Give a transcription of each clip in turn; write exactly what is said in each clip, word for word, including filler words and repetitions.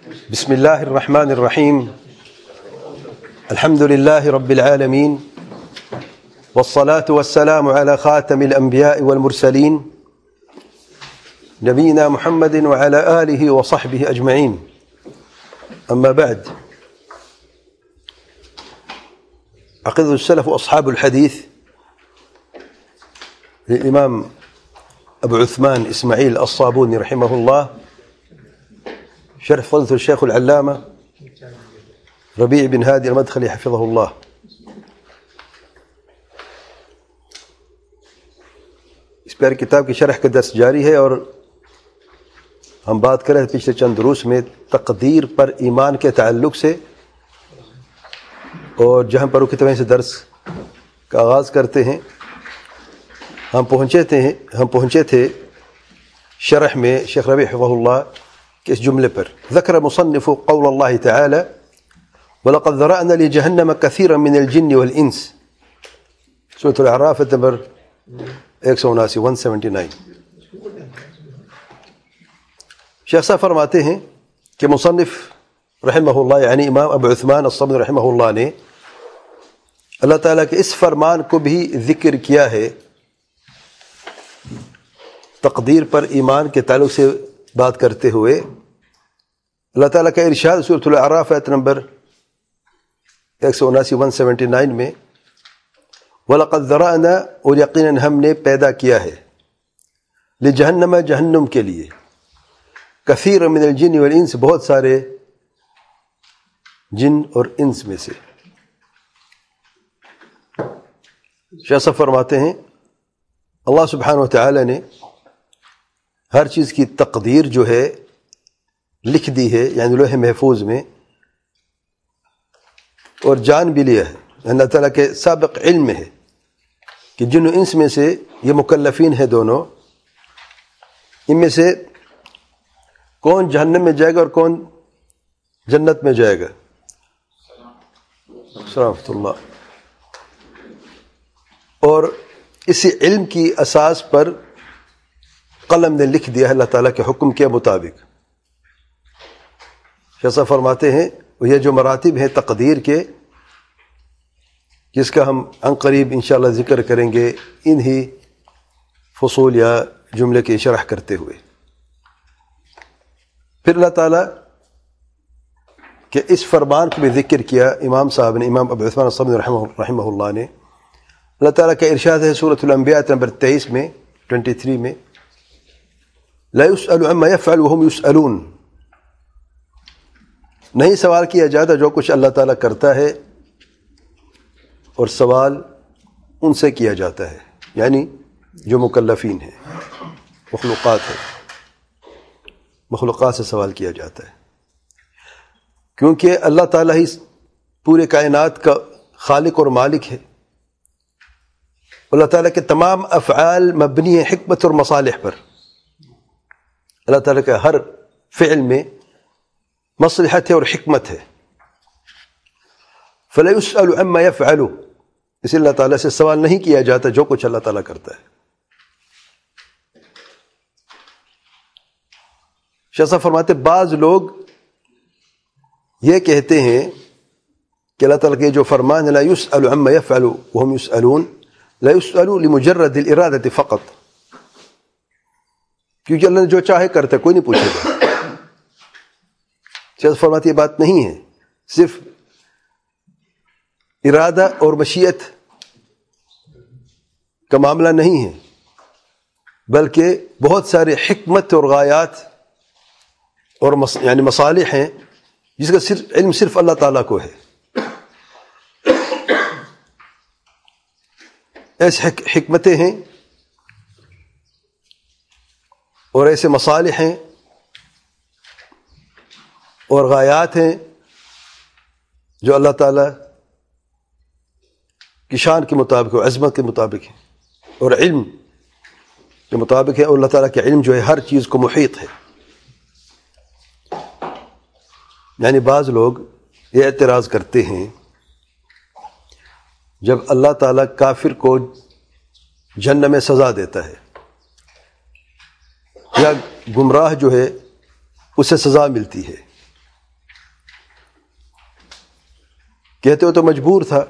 بسم الله الرحمن الرحيم. الحمد لله رب العالمين، والصلاة والسلام على خاتم الأنبياء والمرسلين نبينا محمد وعلى آله وصحبه أجمعين. أما بعد، عقيدة السلف وأصحاب الحديث للإمام أبو عثمان إسماعيل الصابوني رحمه الله، شرح فضيلة الشيخ العلامة ربيع بن هادي المدخلي حفظه الله. اس پیاری کتاب کی شرح کا درس جاری ہے اور ہم بات کر رہے تھے پچھلے چند دروس میں تقدیر پر ایمان کے تعلق سے، اور جہاں پر رکتے سے درس کا آغاز کرتے ہیں ہم پہنچے تھے ہم پہنچے تھے شرح میں شیخ ربیع حفظہ اللہ کے اس جملے پر. ذکر مصنف قول اللہ تعالی وَلَقَدْ ذَرَأْنَا لِجَهَنَّمَ كَثِيرًا مِنَ الْجِنِّ وَالْإِنسِ، سورۃ الاعراف نمبر ایک سو اناسی ون سیونٹی نائن. شیخ صاحب فرماتے ہیں کہ مصنف رحمہ اللہ یعنی امام ابو عثمان الصابونی رحمہ اللہ نے اللہ تعالیٰ کے اس فرمان کو بھی ذکر کیا ہے تقدیر پر ایمان کے تعلق سے بات کرتے ہوئے. اللہ تعالیٰ کا ارشاد سورۃ الاعراف آیت نمبر ایک سو اناسی ون سیونٹی نائن میں وَلَقَدْ ذَرَأْنَا، اور یقیناً ہم نے پیدا کیا ہے، لِجَهَنَّمَ جہنم کے لیے، کثیر من الجن والانس بہت سارے جن اور انس میں سے. شیخ صاحب فرماتے ہیں اللہ سبحانہ وتعالی نے ہر چیز کی تقدیر جو ہے لکھ دی ہے، یعنی لوح محفوظ میں، اور جان بھی لیا ہے. اللہ تعالیٰ کے سابق علم میں ہے کہ جن و انس میں سے یہ مکلفین ہیں دونوں، ان میں سے کون جہنم میں جائے گا اور کون جنت میں جائے گا. رحمۃ اللہ. اور اسی علم کی اساس پر قلم نے لکھ دیا ہے اللہ تعالیٰ کے حکم کے مطابق. شیخ فرماتے ہیں یہ جو مراتب ہیں تقدیر کے، جس کا ہم عن قریب انشاءاللہ ذکر کریں گے انہی فصول یا جملے کی شرح کرتے ہوئے. پھر اللہ تعالیٰ کہ اس فرمان کو بھی ذکر کیا امام صاحب نے، امام ابو عثمان الصابونی رحمہ رحمہ اللہ نے. اللہ تعالیٰ کا ارشاد ہے سورۃ الانبیاء نمبر تیئیس میں ٹوینٹی تھری میں لا يسأل عما يفعل وهم يسألون، نہیں سوال کیا جاتا جو کچھ اللہ تعالیٰ کرتا ہے اور سوال ان سے کیا جاتا ہے، یعنی جو مکلفین ہیں، مخلوقات ہیں، مخلوقات سے سوال کیا جاتا ہے، کیونکہ اللہ تعالیٰ ہی پورے کائنات کا خالق اور مالک ہے. اللہ تعالیٰ کے تمام افعال مبنی ہیں حکمت اور مصالح پر. اللہ تعالیٰ کا ہر فعل میں مصلحت ہے اور حکمت ہے. فلا يسأل عما يفعل، اس لیے اللہ تعالیٰ سے سوال نہیں کیا جاتا جو کچھ اللہ تعالیٰ کرتا ہے. شاہ صاحب فرماتے بعض لوگ یہ کہتے ہیں کہ اللہ تعالیٰ کے جو فرمان ہے لا يسأل عما يفعل وهم يسألون، لا يسأل لمجرد الارادة فقط، کیونکہ اللہ نے جو چاہے کرتا ہے، کوئی نہیں پوچھے گا. شاہ صاحب فرماتے یہ بات نہیں ہے، صرف ارادہ اور مشیت کا معاملہ نہیں ہے، بلکہ بہت سارے حکمت اور غایات اور مص... یعنی مصالح ہیں جس کا صرف علم صرف اللہ تعالیٰ کو ہے. ایسے حک... حکمتیں ہیں اور ایسے مصالح ہیں اور غایات ہیں جو اللہ تعالیٰ کی شان کے مطابق اور عظمت کے مطابق ہے اور علم کے مطابق ہے، اور اللہ تعالیٰ کے علم جو ہے ہر چیز کو محیط ہے. یعنی بعض لوگ یہ اعتراض کرتے ہیں جب اللہ تعالیٰ کافر کو جہنم میں سزا دیتا ہے یا گمراہ جو ہے اسے سزا ملتی ہے کہتے ہو تو مجبور تھا.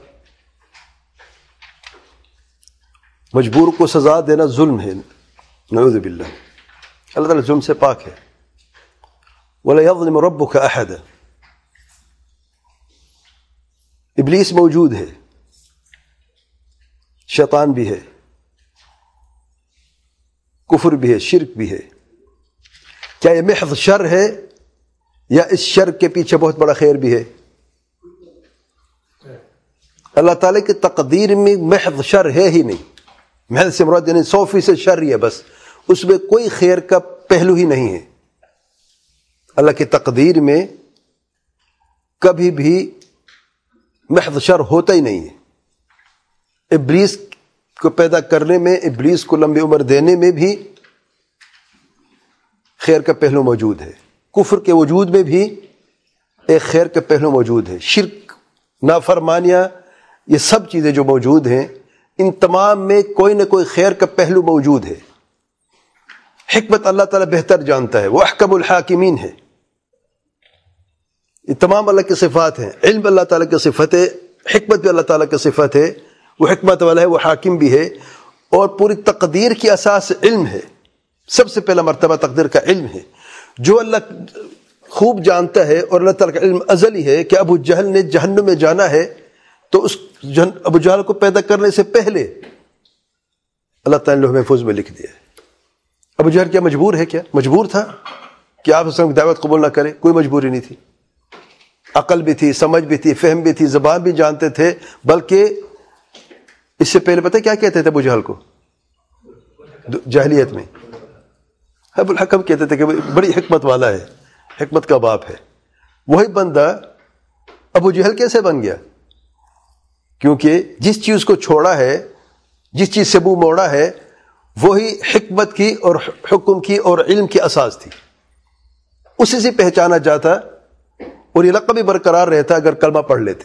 مجبور کو سزا دینا ظلم ہے، نعوذ باللہ. اللہ تعالیٰ ظلم سے پاک ہے. وَلَا يَظْلِمُ رَبُّكَ أَحَدًا. ابلیس موجود ہے، شیطان بھی ہے، کفر بھی ہے، شرک بھی ہے. کیا یہ محض شر ہے یا اس شر کے پیچھے بہت بڑا خیر بھی ہے؟ اللہ تعالیٰ کی تقدیر میں محض شر ہے ہی نہیں. محض سے مراد یعنی سو فیصد شر ہی ہے بس، اس میں کوئی خیر کا پہلو ہی نہیں ہے. اللہ کی تقدیر میں کبھی بھی محض شر ہوتا ہی نہیں ہے. ابلیس کو پیدا کرنے میں، ابلیس کو لمبی عمر دینے میں بھی خیر کا پہلو موجود ہے. کفر کے وجود میں بھی ایک خیر کا پہلو موجود ہے. شرک، نافرمانیاں، یہ سب چیزیں جو موجود ہیں، ان تمام میں کوئی نہ کوئی خیر کا پہلو موجود ہے. حکمت اللہ تعالیٰ بہتر جانتا ہے، وہ احکم الحاکمین ہے. یہ تمام اللہ کی صفات ہیں. علم اللہ تعالیٰ کی صفت ہے، حکمت بھی اللہ تعالیٰ کی صفت ہے. وہ حکمت والا ہے، وہ حاکم بھی ہے. اور پوری تقدیر کی اساس علم ہے. سب سے پہلا مرتبہ تقدیر کا علم ہے. جو اللہ خوب جانتا ہے، اور اللہ تعالیٰ کا علم ازلی ہے کہ ابو جہل نے جہنم میں جانا ہے، تو اس ابو جہل کو پیدا کرنے سے پہلے اللہ تعالیٰ نے لوح محفوظ میں لکھ دیا ہے. ابو جہل کیا مجبور ہے؟ کیا مجبور تھا کہ آپ اس دعوت قبول نہ کریں؟ کوئی مجبوری نہیں تھی. عقل بھی تھی، سمجھ بھی تھی، فہم بھی تھی، زبان بھی جانتے تھے. بلکہ اس سے پہلے پتہ کیا کہتے تھے ابو جہل کو جاہلیت میں؟ ابو الحکم کہتے تھے کہ بڑی حکمت والا ہے، حکمت کا باپ ہے. وہی بندہ ابو جہل کیسے بن گیا؟ کیونکہ جس چیز کو چھوڑا ہے، جس چیز سے منہ موڑا ہے، وہی حکمت کی اور حکم کی اور علم کی اساس تھی. اسی سے پہچانا جاتا اور یہ لقب بھی برقرار رہتا اگر کلمہ پڑھ لیتے.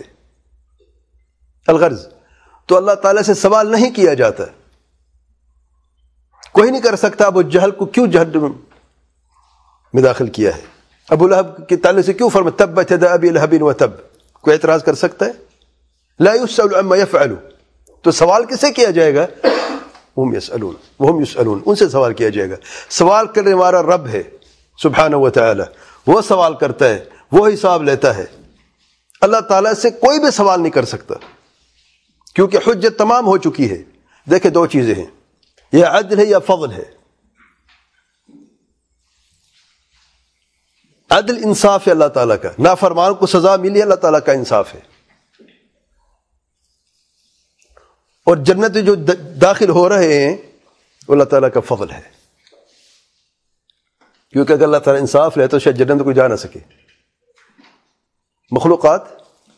الغرض تو اللہ تعالیٰ سے سوال نہیں کیا جاتا. کوئی نہیں کر سکتا ابو جہل کو کیوں جہنم میں داخل کیا ہے، ابو لہب کے تعلق سے کیوں فرمایا تبت یدا ابی لہب وتب. کوئی اعتراض کر سکتا ہے؟ لا يسأل عما يفعل. تو سوال کسے کیا جائے گا؟ وهم يسألون وهم يسألون. ان سے سوال کیا جائے گا. سوال کرنے ہمارا رب ہے سبحانہ و تعالی، وہ سوال کرتا ہے، وہ حساب لیتا ہے. اللہ تعالیٰ سے کوئی بھی سوال نہیں کر سکتا کیونکہ حجت تمام ہو چکی ہے. دیکھیں دو چیزیں ہیں، یا عدل ہے یا فضل ہے. عدل انصاف ہے اللہ تعالیٰ کا، نافرمان کو سزا ملی اللہ تعالیٰ کا انصاف ہے. اور جنت جو داخل ہو رہے ہیں وہ اللہ تعالیٰ کا فضل ہے. کیونکہ اگر اللہ تعالیٰ انصاف لے تو شاید جنت کو جا نہ سکے. مخلوقات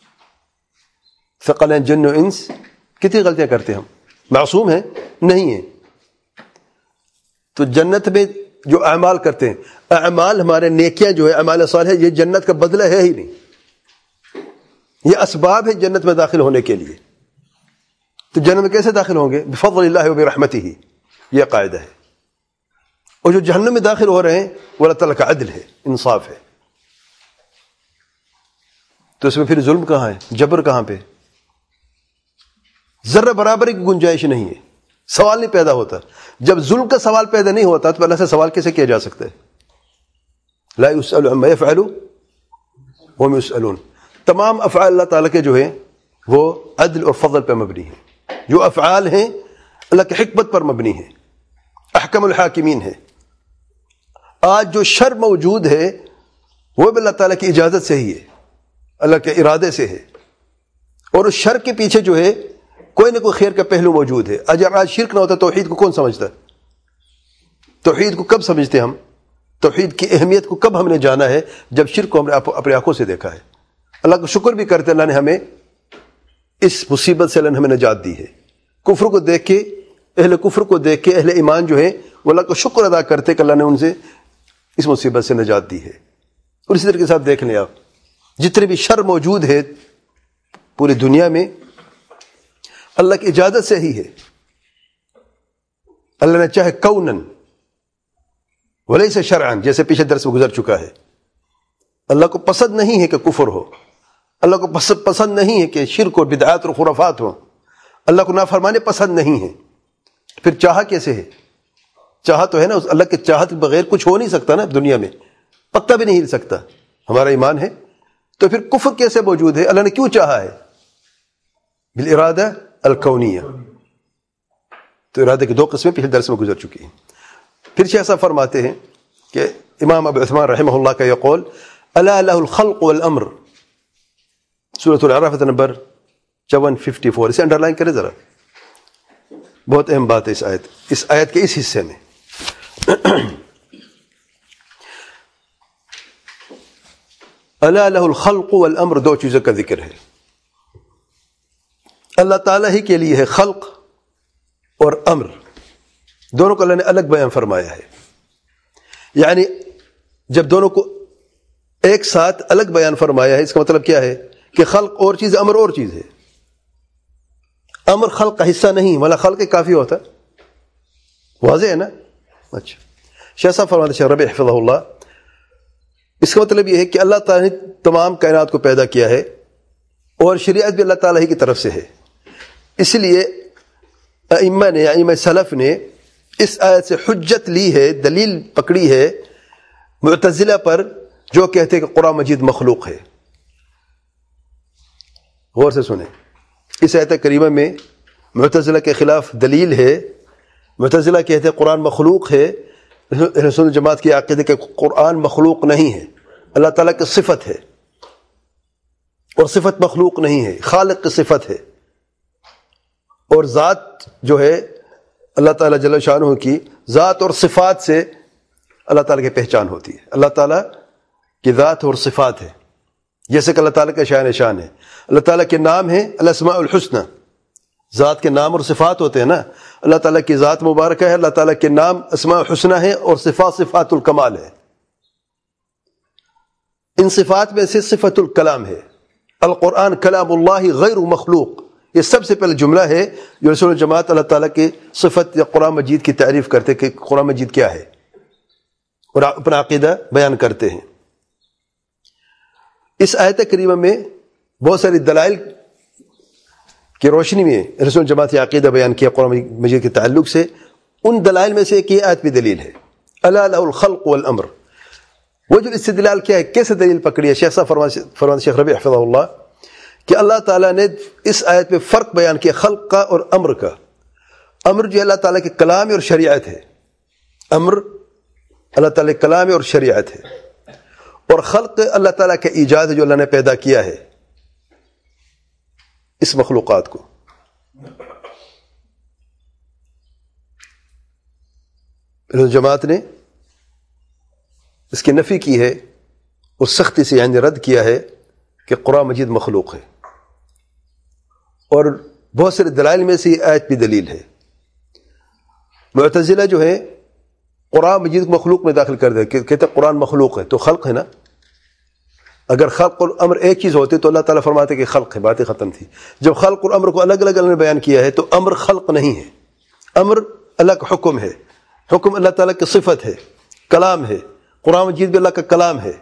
ثقلین جن و انس کتنی غلطیاں کرتے ہیں، ہم معصوم ہیں نہیں ہیں. تو جنت میں جو اعمال کرتے ہیں، اعمال ہمارے نیکیاں جو ہے اعمال صالحہ، یہ جنت کا بدلہ ہے ہی نہیں. یہ اسباب ہے جنت میں داخل ہونے کے لیے. تو جنت میں کیسے داخل ہوں گے؟ بفضل اللہ و برحمتہ، یہ قاعدہ ہے. اور جو جہنم میں داخل ہو رہے ہیں وہ اللہ تعالیٰ کا عدل ہے، انصاف ہے. تو اس میں پھر ظلم کہاں ہے، جبر کہاں پہ؟ ذرہ برابر کی گنجائش نہیں ہے. سوال نہیں پیدا ہوتا. جب ظلم کا سوال پیدا نہیں ہوتا تو اللہ سے سوال کیسے کیا جا سکتا ہے؟ لا يسأل عما يفعل وهم يسألون. تمام افعال اللہ تعالیٰ کے جو ہیں وہ عدل اور فضل پہ مبنی ہیں. جو افعال ہیں اللہ کی حکمت پر مبنی ہیں، احکم الحاکمین ہے. آج جو شر موجود ہے وہ بھی اللہ تعالیٰ کی اجازت سے ہی ہے، اللہ کے ارادے سے ہے. اور اس شر کے پیچھے جو ہے کوئی نہ کوئی خیر کا پہلو موجود ہے. اگر آج شرک نہ ہوتا توحید کو کون سمجھتا؟ توحید کو کب سمجھتے ہم؟ توحید کی اہمیت کو کب ہم نے جانا ہے؟ جب شرک کو ہم نے اپنے آنکھوں سے دیکھا ہے. اللہ کا شکر بھی کرتے اللہ نے ہمیں اس مصیبت سے اللہ نے ہمیں نجات دی ہے. کفر کو دیکھ کے، اہل کفر کو دیکھ کے اہل ایمان جو ہیں وہ اللہ کا شکر ادا کرتے کہ اللہ نے ان سے اس مصیبت سے نجات دی ہے. اور اسی طریقے سے آپ دیکھ لیں، آپ جتنے بھی شر موجود ہے پوری دنیا میں اللہ کی اجازت سے ہی ہے. اللہ نے چاہے کونن ولیس شرعن، جیسے پیچھے درس میں گزر چکا ہے. اللہ کو پسند نہیں ہے کہ کفر ہو، اللہ کو پسند پسند نہیں ہے کہ شرک اور بدعات اور خرافات ہوں، اللہ کو نافرمانے پسند نہیں ہے، پھر چاہا کیسے ہے؟ چاہا تو ہے نا، اس اللہ کے چاہت کے بغیر کچھ ہو نہیں سکتا نا دنیا میں، پتا بھی نہیں ہل سکتا، ہمارا ایمان ہے۔ تو پھر کفر کیسے موجود ہے؟ اللہ نے کیوں چاہا ہے؟ بالارادہ الکونیہ۔ تو ارادے کی دو قسمیں پچھلے درس میں گزر چکی ہیں۔ پھر شیخ صاحب فرماتے ہیں کہ امام ابو عثمان رحمہ اللہ کا یہ قول، الا لہ الخلق والامر، سورۃ الاعراف نمبر چون ففٹی فور، اسے انڈر لائن کریں ذرا، بہت اہم بات ہے اس آیت اس آیت کے اس حصے میں۔ الا لہ الخلق والامر، دو چیزوں کا ذکر ہے۔ اللہ تعالیٰ ہی کے لیے ہے خلق اور امر، دونوں کو اللہ نے الگ بیان فرمایا ہے۔ یعنی جب دونوں کو ایک ساتھ الگ بیان فرمایا ہے، اس کا مطلب کیا ہے کہ خلق اور چیز، امر اور چیز ہے۔ امر خلق کا حصہ نہیں، ولا خلق کافی ہوتا، واضح ہے نا؟ اچھا، شیخ صاحب فرماتے ہیں، شیخ ربیع حفظہ اللہ، اس کا مطلب یہ ہے کہ اللہ تعالیٰ نے تمام کائنات کو پیدا کیا ہے اور شریعت بھی اللہ تعالیٰ ہی کی طرف سے ہے۔ اس لیے ائمہ نے ائمہ سلف نے اس آیت سے حجت لی ہے، دلیل پکڑی ہے معتزلہ پر، جو کہتے ہیں کہ قرآن مجید مخلوق ہے۔ غور سے سنیں، اس آیت کریمہ میں معتزلہ کے خلاف دلیل ہے۔ معتزلہ کہتے ہیں قرآن مخلوق ہے، رسول جماعت کی عقیدہ کہ قرآن مخلوق نہیں ہے، اللہ تعالیٰ کی صفت ہے، اور صفت مخلوق نہیں ہے، خالق کی صفت ہے، اور ذات جو ہے اللہ تعالیٰ جل شانہ کی ذات اور صفات سے اللہ تعالیٰ کی پہچان ہوتی ہے۔ اللہ تعالیٰ کی ذات اور صفات ہے، جیسے کہ اللہ تعالیٰ کا شان شان ہے، اللہ تعالیٰ کے نام ہیں الاسماء الحسنى، ذات کے نام اور صفات ہوتے ہیں نا، اللہ تعالیٰ کی ذات مبارکہ ہے، اللہ تعالیٰ کے نام اسماء الحسنى ہے، اور صفات صفات الکمال ہے۔ ان صفات میں سے صفت الکلام ہے، القرآن کلام اللہ غیر مخلوق، یہ سب سے پہلے جملہ ہے جو رسول جماعت اللہ تعالیٰ کی صفت یا قرآن مجید کی تعریف کرتے کہ قرآن مجید کیا ہے، اور اپنا عقیدہ بیان کرتے ہیں۔ اس آیت کریمہ میں بہت ساری دلائل کی روشنی میں رسول جماعت کی عقیدہ بیان کیا قرآن مجید کے تعلق سے۔ ان دلائل میں سے ایک یہ آیت بھی دلیل ہے، الا لہ الخلق والامر۔ وجہ الاستدلال کیا ہے، کیسے دلیل پکڑی ہے؟ شیخ صاحب فرماتے شیخ ربیع حفظہ اللہ کہ اللہ تعالیٰ نے اس آیت میں فرق بیان کیا خلق کا اور امر کا۔ امر جو اللہ تعالیٰ کے کلام اور شریعت ہے، امر اللہ تعالیٰ کے کلام اور شریعت ہے، اور خلق اللہ تعالیٰ کا ایجاد ہے جو اللہ نے پیدا کیا ہے اس مخلوقات کو۔ جماعت نے اس کی نفی کی ہے اور سختی سے یعنی رد کیا ہے کہ قرآن مجید مخلوق ہے، اور بہت سارے دلائل میں سے یہ آیت بھی دلیل ہے۔ معتزلہ جو ہے قرآن مجید کو مخلوق میں داخل کر دے، کہتے ہیں قرآن مخلوق ہے تو خلق ہے نا، اگر خلق اور امر ایک چیز ہوتے تو اللہ تعالیٰ فرماتے کہ خلق ہے، باتیں ختم تھی۔ جب خلق اور امر کو الگ الگ اللہ نے بیان کیا ہے تو امر خلق نہیں ہے، امر اللہ کا حکم ہے، حکم اللہ تعالیٰ کی صفت ہے، کلام ہے، قرآن مجید بھی اللہ کا کلام ہے،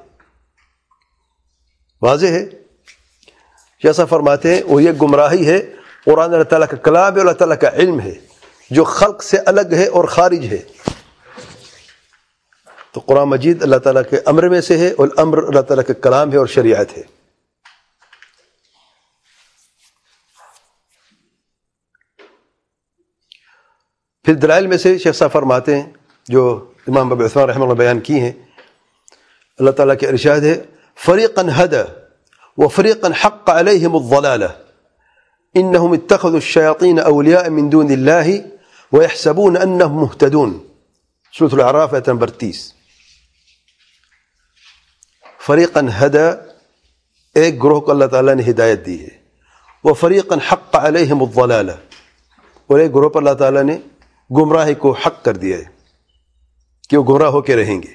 واضح ہے۔ جیسا فرماتے ہیں وہ یہ گمراہی ہے، قرآن اللہ تعالیٰ کا کلام ہے، اللہ تعالیٰ کا علم ہے جو خلق سے الگ ہے اور خارج ہے۔ تو قرآن مجید اللہ تعالیٰ کے امر میں سے ہے، اور امر اللہ تعالیٰ کا کلام ہے اور شریعت ہے۔ پھر دلائل میں سے شیخ صاحب فرماتے ہیں جو امام ابو عثمان رحمہ اللہ بیان کی ہیں، اللہ تعالیٰ کے ارشاد ہے فریقا ہدی وفریقا حق علیہم الضلالہ انہم اتخذوا الشیاطین اولیاء من دون اللہ ویحسبون انہم مہتدون، سورۃ الاعراف آیت نمبر تیس۔ فریقا ہدی، ایک گروہ کو اللہ تعالیٰ نے ہدایت دی ہے، وفریقا حق علیہم الضلالہ، اور ایک گروہ پر اللہ تعالیٰ نے گمراہی کو حق کر دیا ہے کہ وہ گمراہ ہو کے رہیں گے۔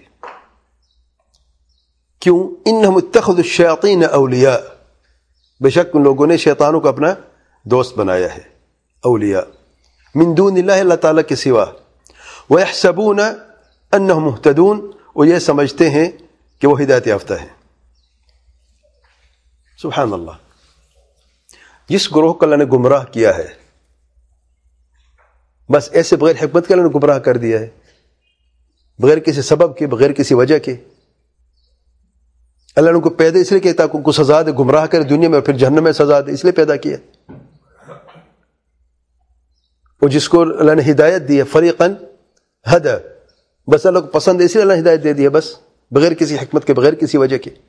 کیوں؟ انہم اتخذوا الشیاطین اولیاء، بے شک ان لوگوں نے شیطانوں کو اپنا دوست بنایا ہے، اولیاء، من دون اللہ، اللہ تعالیٰ کے سوا، ویحسبون انہم مہتدون، وہ یہ سمجھتے ہیں کہ وہ ہدایت یافتہ ہیں۔ سبحان اللہ. جس گروہ کو اللہ نے گمراہ کیا ہے بس ایسے بغیر حکمت کے اللہ نے گمراہ کر دیا ہے, بغیر کسی سبب کے, بغیر کسی وجہ کے. اللہ نے ان کو پیدا اس لیے کیا تاکہ ان کو سزا دے, گمراہ کرے دنیا میں اور پھر جہنم میں سزا دے, اس لیے پیدا کیا. اور جس کو اللہ نے ہدایت دی ہے فریقاً ہدی, بس اللہ کو پسند ہے اس لیے اللہ نے ہدایت دے دی ہے, بس بغیر کسی حکمت کے, بغیر کسی وجہ کے.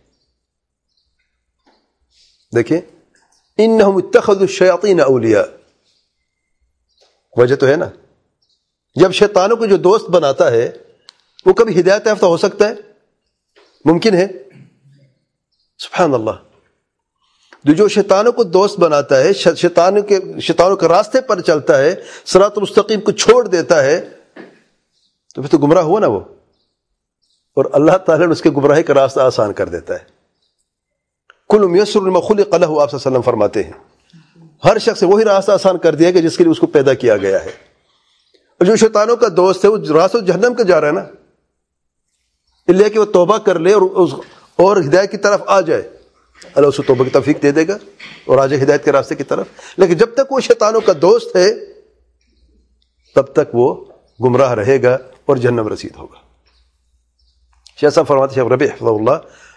دیکھیں انہم اتخذوا الشیاطین اولیاء, وجہ تو ہے نا. جب شیطانوں کو جو دوست بناتا ہے وہ کبھی ہدایت یافتہ ہو سکتا ہے؟ ممکن ہے؟ سبحان اللہ. جو شیطانوں کو دوست بناتا ہے, شیطانوں کے شیطانوں کے راستے پر چلتا ہے, صراط المستقیم کو چھوڑ دیتا ہے, تو پھر تو گمراہ ہوا نا وہ. اور اللہ تعالیٰ نے اس کے گمراہی کا راستہ آسان کر دیتا ہے. کل میسر لما خلق لہ, آپ صلی اللہ علیہ وسلم فرماتے ہیں ہر شخص وہی راستہ آسان کر دیا کہ جس کے لیے اس کو پیدا کیا گیا ہے. اور جو شیطانوں کا دوست ہے وہ راستہ جہنم کا جا رہا ہے نا, اس لیے کہ وہ توبہ کر لے اور اور ہدایت کی طرف آ جائے, اللہ اس کو توبہ کی توفیق دے دے گا اور آ جائے ہدایت کے راستے کی طرف. لیکن جب تک وہ شیطانوں کا دوست ہے تب تک وہ گمراہ رہے گا اور جہنم رسید ہوگا. شیخ صاحب فرماتے ہیں, شیخ ربیع حفظہ اللہ,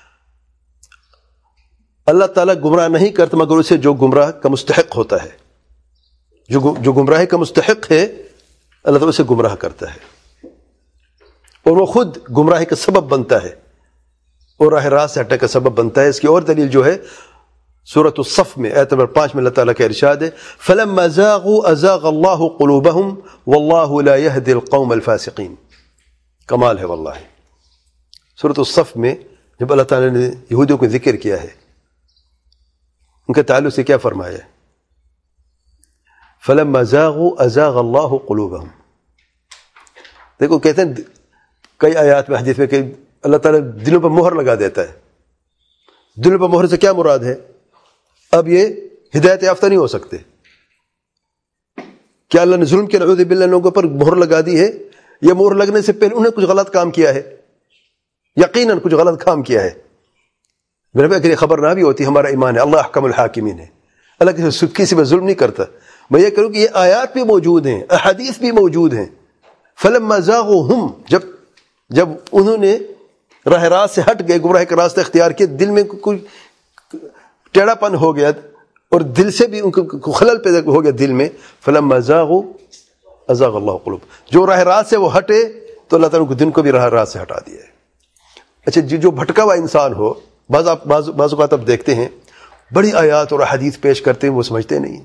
اللہ تعالیٰ گمراہ نہیں کرتا مگر اسے جو گمراہ کا مستحق ہوتا ہے. جو جو گمراہی کا مستحق ہے اللہ تعالیٰ اسے گمراہ کرتا ہے, اور وہ خود گمراہی کا سبب بنتا ہے اور راہ راست سے ہٹنے کا سبب بنتا ہے. اس کی اور دلیل جو ہے سورۃ الصف میں آیت نمبر پانچ میں اللہ تعالیٰ کا ارشاد ہے, فَلَمَّا زَاغُوا أَزَاغَ اللَّهُ قُلُوبَهُمْ وَاللَّهُ لَا يَهْدِي الْقَوْمَ الْفَاسِقِينَ. کمال ہے واللہ. سورۃ الصف میں جب اللہ تعالیٰ نے یہودیوں کو ذکر کیا ہے, ان کے تعلق سے کیا فرمایا ہے, فَلَمَّا زَاغُوا أَزَاغَ اللَّهُ قُلُوبَهُمْ. دیکھو کہتے ہیں کئی آیات میں حدیث میں کہ اللہ تعالیٰ دلوں پر مہر لگا دیتا ہے. دلوں پر مہر سے کیا مراد ہے؟ اب یہ ہدایت یافتہ نہیں ہو سکتے. کیا اللہ نے ظلم کے نعوذ باللہ لوگوں پر مہر لگا دی ہے؟ یا مہر لگنے سے پہلے انہیں کچھ غلط کام کیا ہے؟ یقیناً کچھ غلط کام کیا ہے. میرے بھائی اگر یہ خبر نہ بھی ہوتی, ہمارا ایمان ہے اللہ احکم الحاکمین ہے, اللہ کسی پر ظلم نہیں کرتا. میں یہ کروں کہ یہ آیات بھی موجود ہیں, احادیث بھی موجود ہیں. فلما زاغوا, جب جب انہوں نے راہ راست سے ہٹ گئے, گمراہی کا راستہ اختیار کیا, دل میں کوئی ٹیڑھا پن ہو گیا اور دل سے بھی ان کو خلل پیدا ہو گیا دل میں. فلما زاغوا ازاغ اللہ قلوب, جو راہ راست سے وہ ہٹے تو اللہ تعالیٰ کو دن کو بھی راہ راست سے ہٹا دیا ہے. اچھا جو بھٹکا ہوا انسان ہو, بعض آپ بعض بعض اوقات آپ دیکھتے ہیں بڑی آیات اور حدیث پیش کرتے ہیں, وہ سمجھتے نہیں,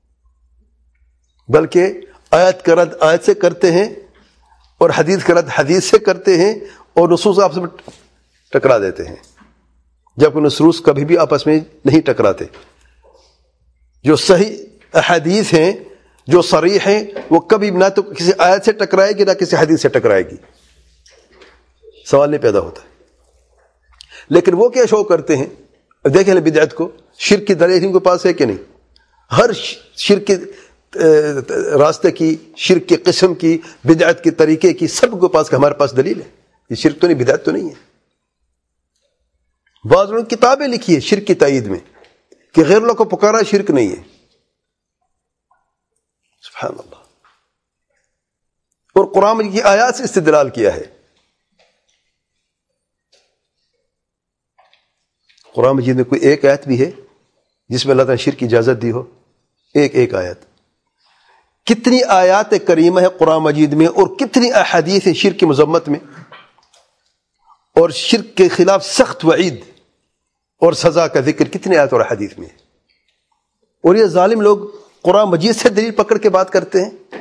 بلکہ آیت کا رد آیت سے کرتے ہیں اور حدیث کا رد حدیث سے کرتے ہیں اور نصوص آپس میں ٹکرا دیتے ہیں, جبکہ نصوص کبھی بھی آپس میں نہیں ٹکراتے. جو صحیح احادیث ہیں, جو صریح ہیں, وہ کبھی نہ تو کسی آیت سے ٹکرائے گی نہ کسی حدیث سے ٹکرائے گی, سوال نہیں پیدا ہوتا. لیکن وہ کیا شو کرتے ہیں, دیکھیں بدعت کو, شرک کی دلیل ان کے پاس ہے کہ نہیں؟ ہر شرک کے راستے کی, شرک کی قسم کی, بدعت کے طریقے کی, سب کے پاس کہ ہمارے پاس دلیل ہے. یہ شرک تو نہیں, بدعت تو نہیں ہے. بعض لوگوں نے کتابیں لکھی ہے شرک کی تائید میں کہ غیر اللہ کو پکارا شرک نہیں ہے. سبحان اللہ. اور قرآن کی آیات سے استدلال کیا ہے. قرآن مجید میں کوئی ایک آیت بھی ہے جس میں اللہ تعالیٰ نے شرک کی اجازت دی ہو؟ ایک ایک آیت. کتنی آیات کریمہ ہے قرآن مجید میں اور کتنی احادیث ہیں شرک کی مذمت میں اور شرک کے خلاف سخت وعید اور سزا کا ذکر کتنی آیات اور احادیث میں ہے. اور یہ ظالم لوگ قرآن مجید سے دلیل پکڑ کے بات کرتے ہیں.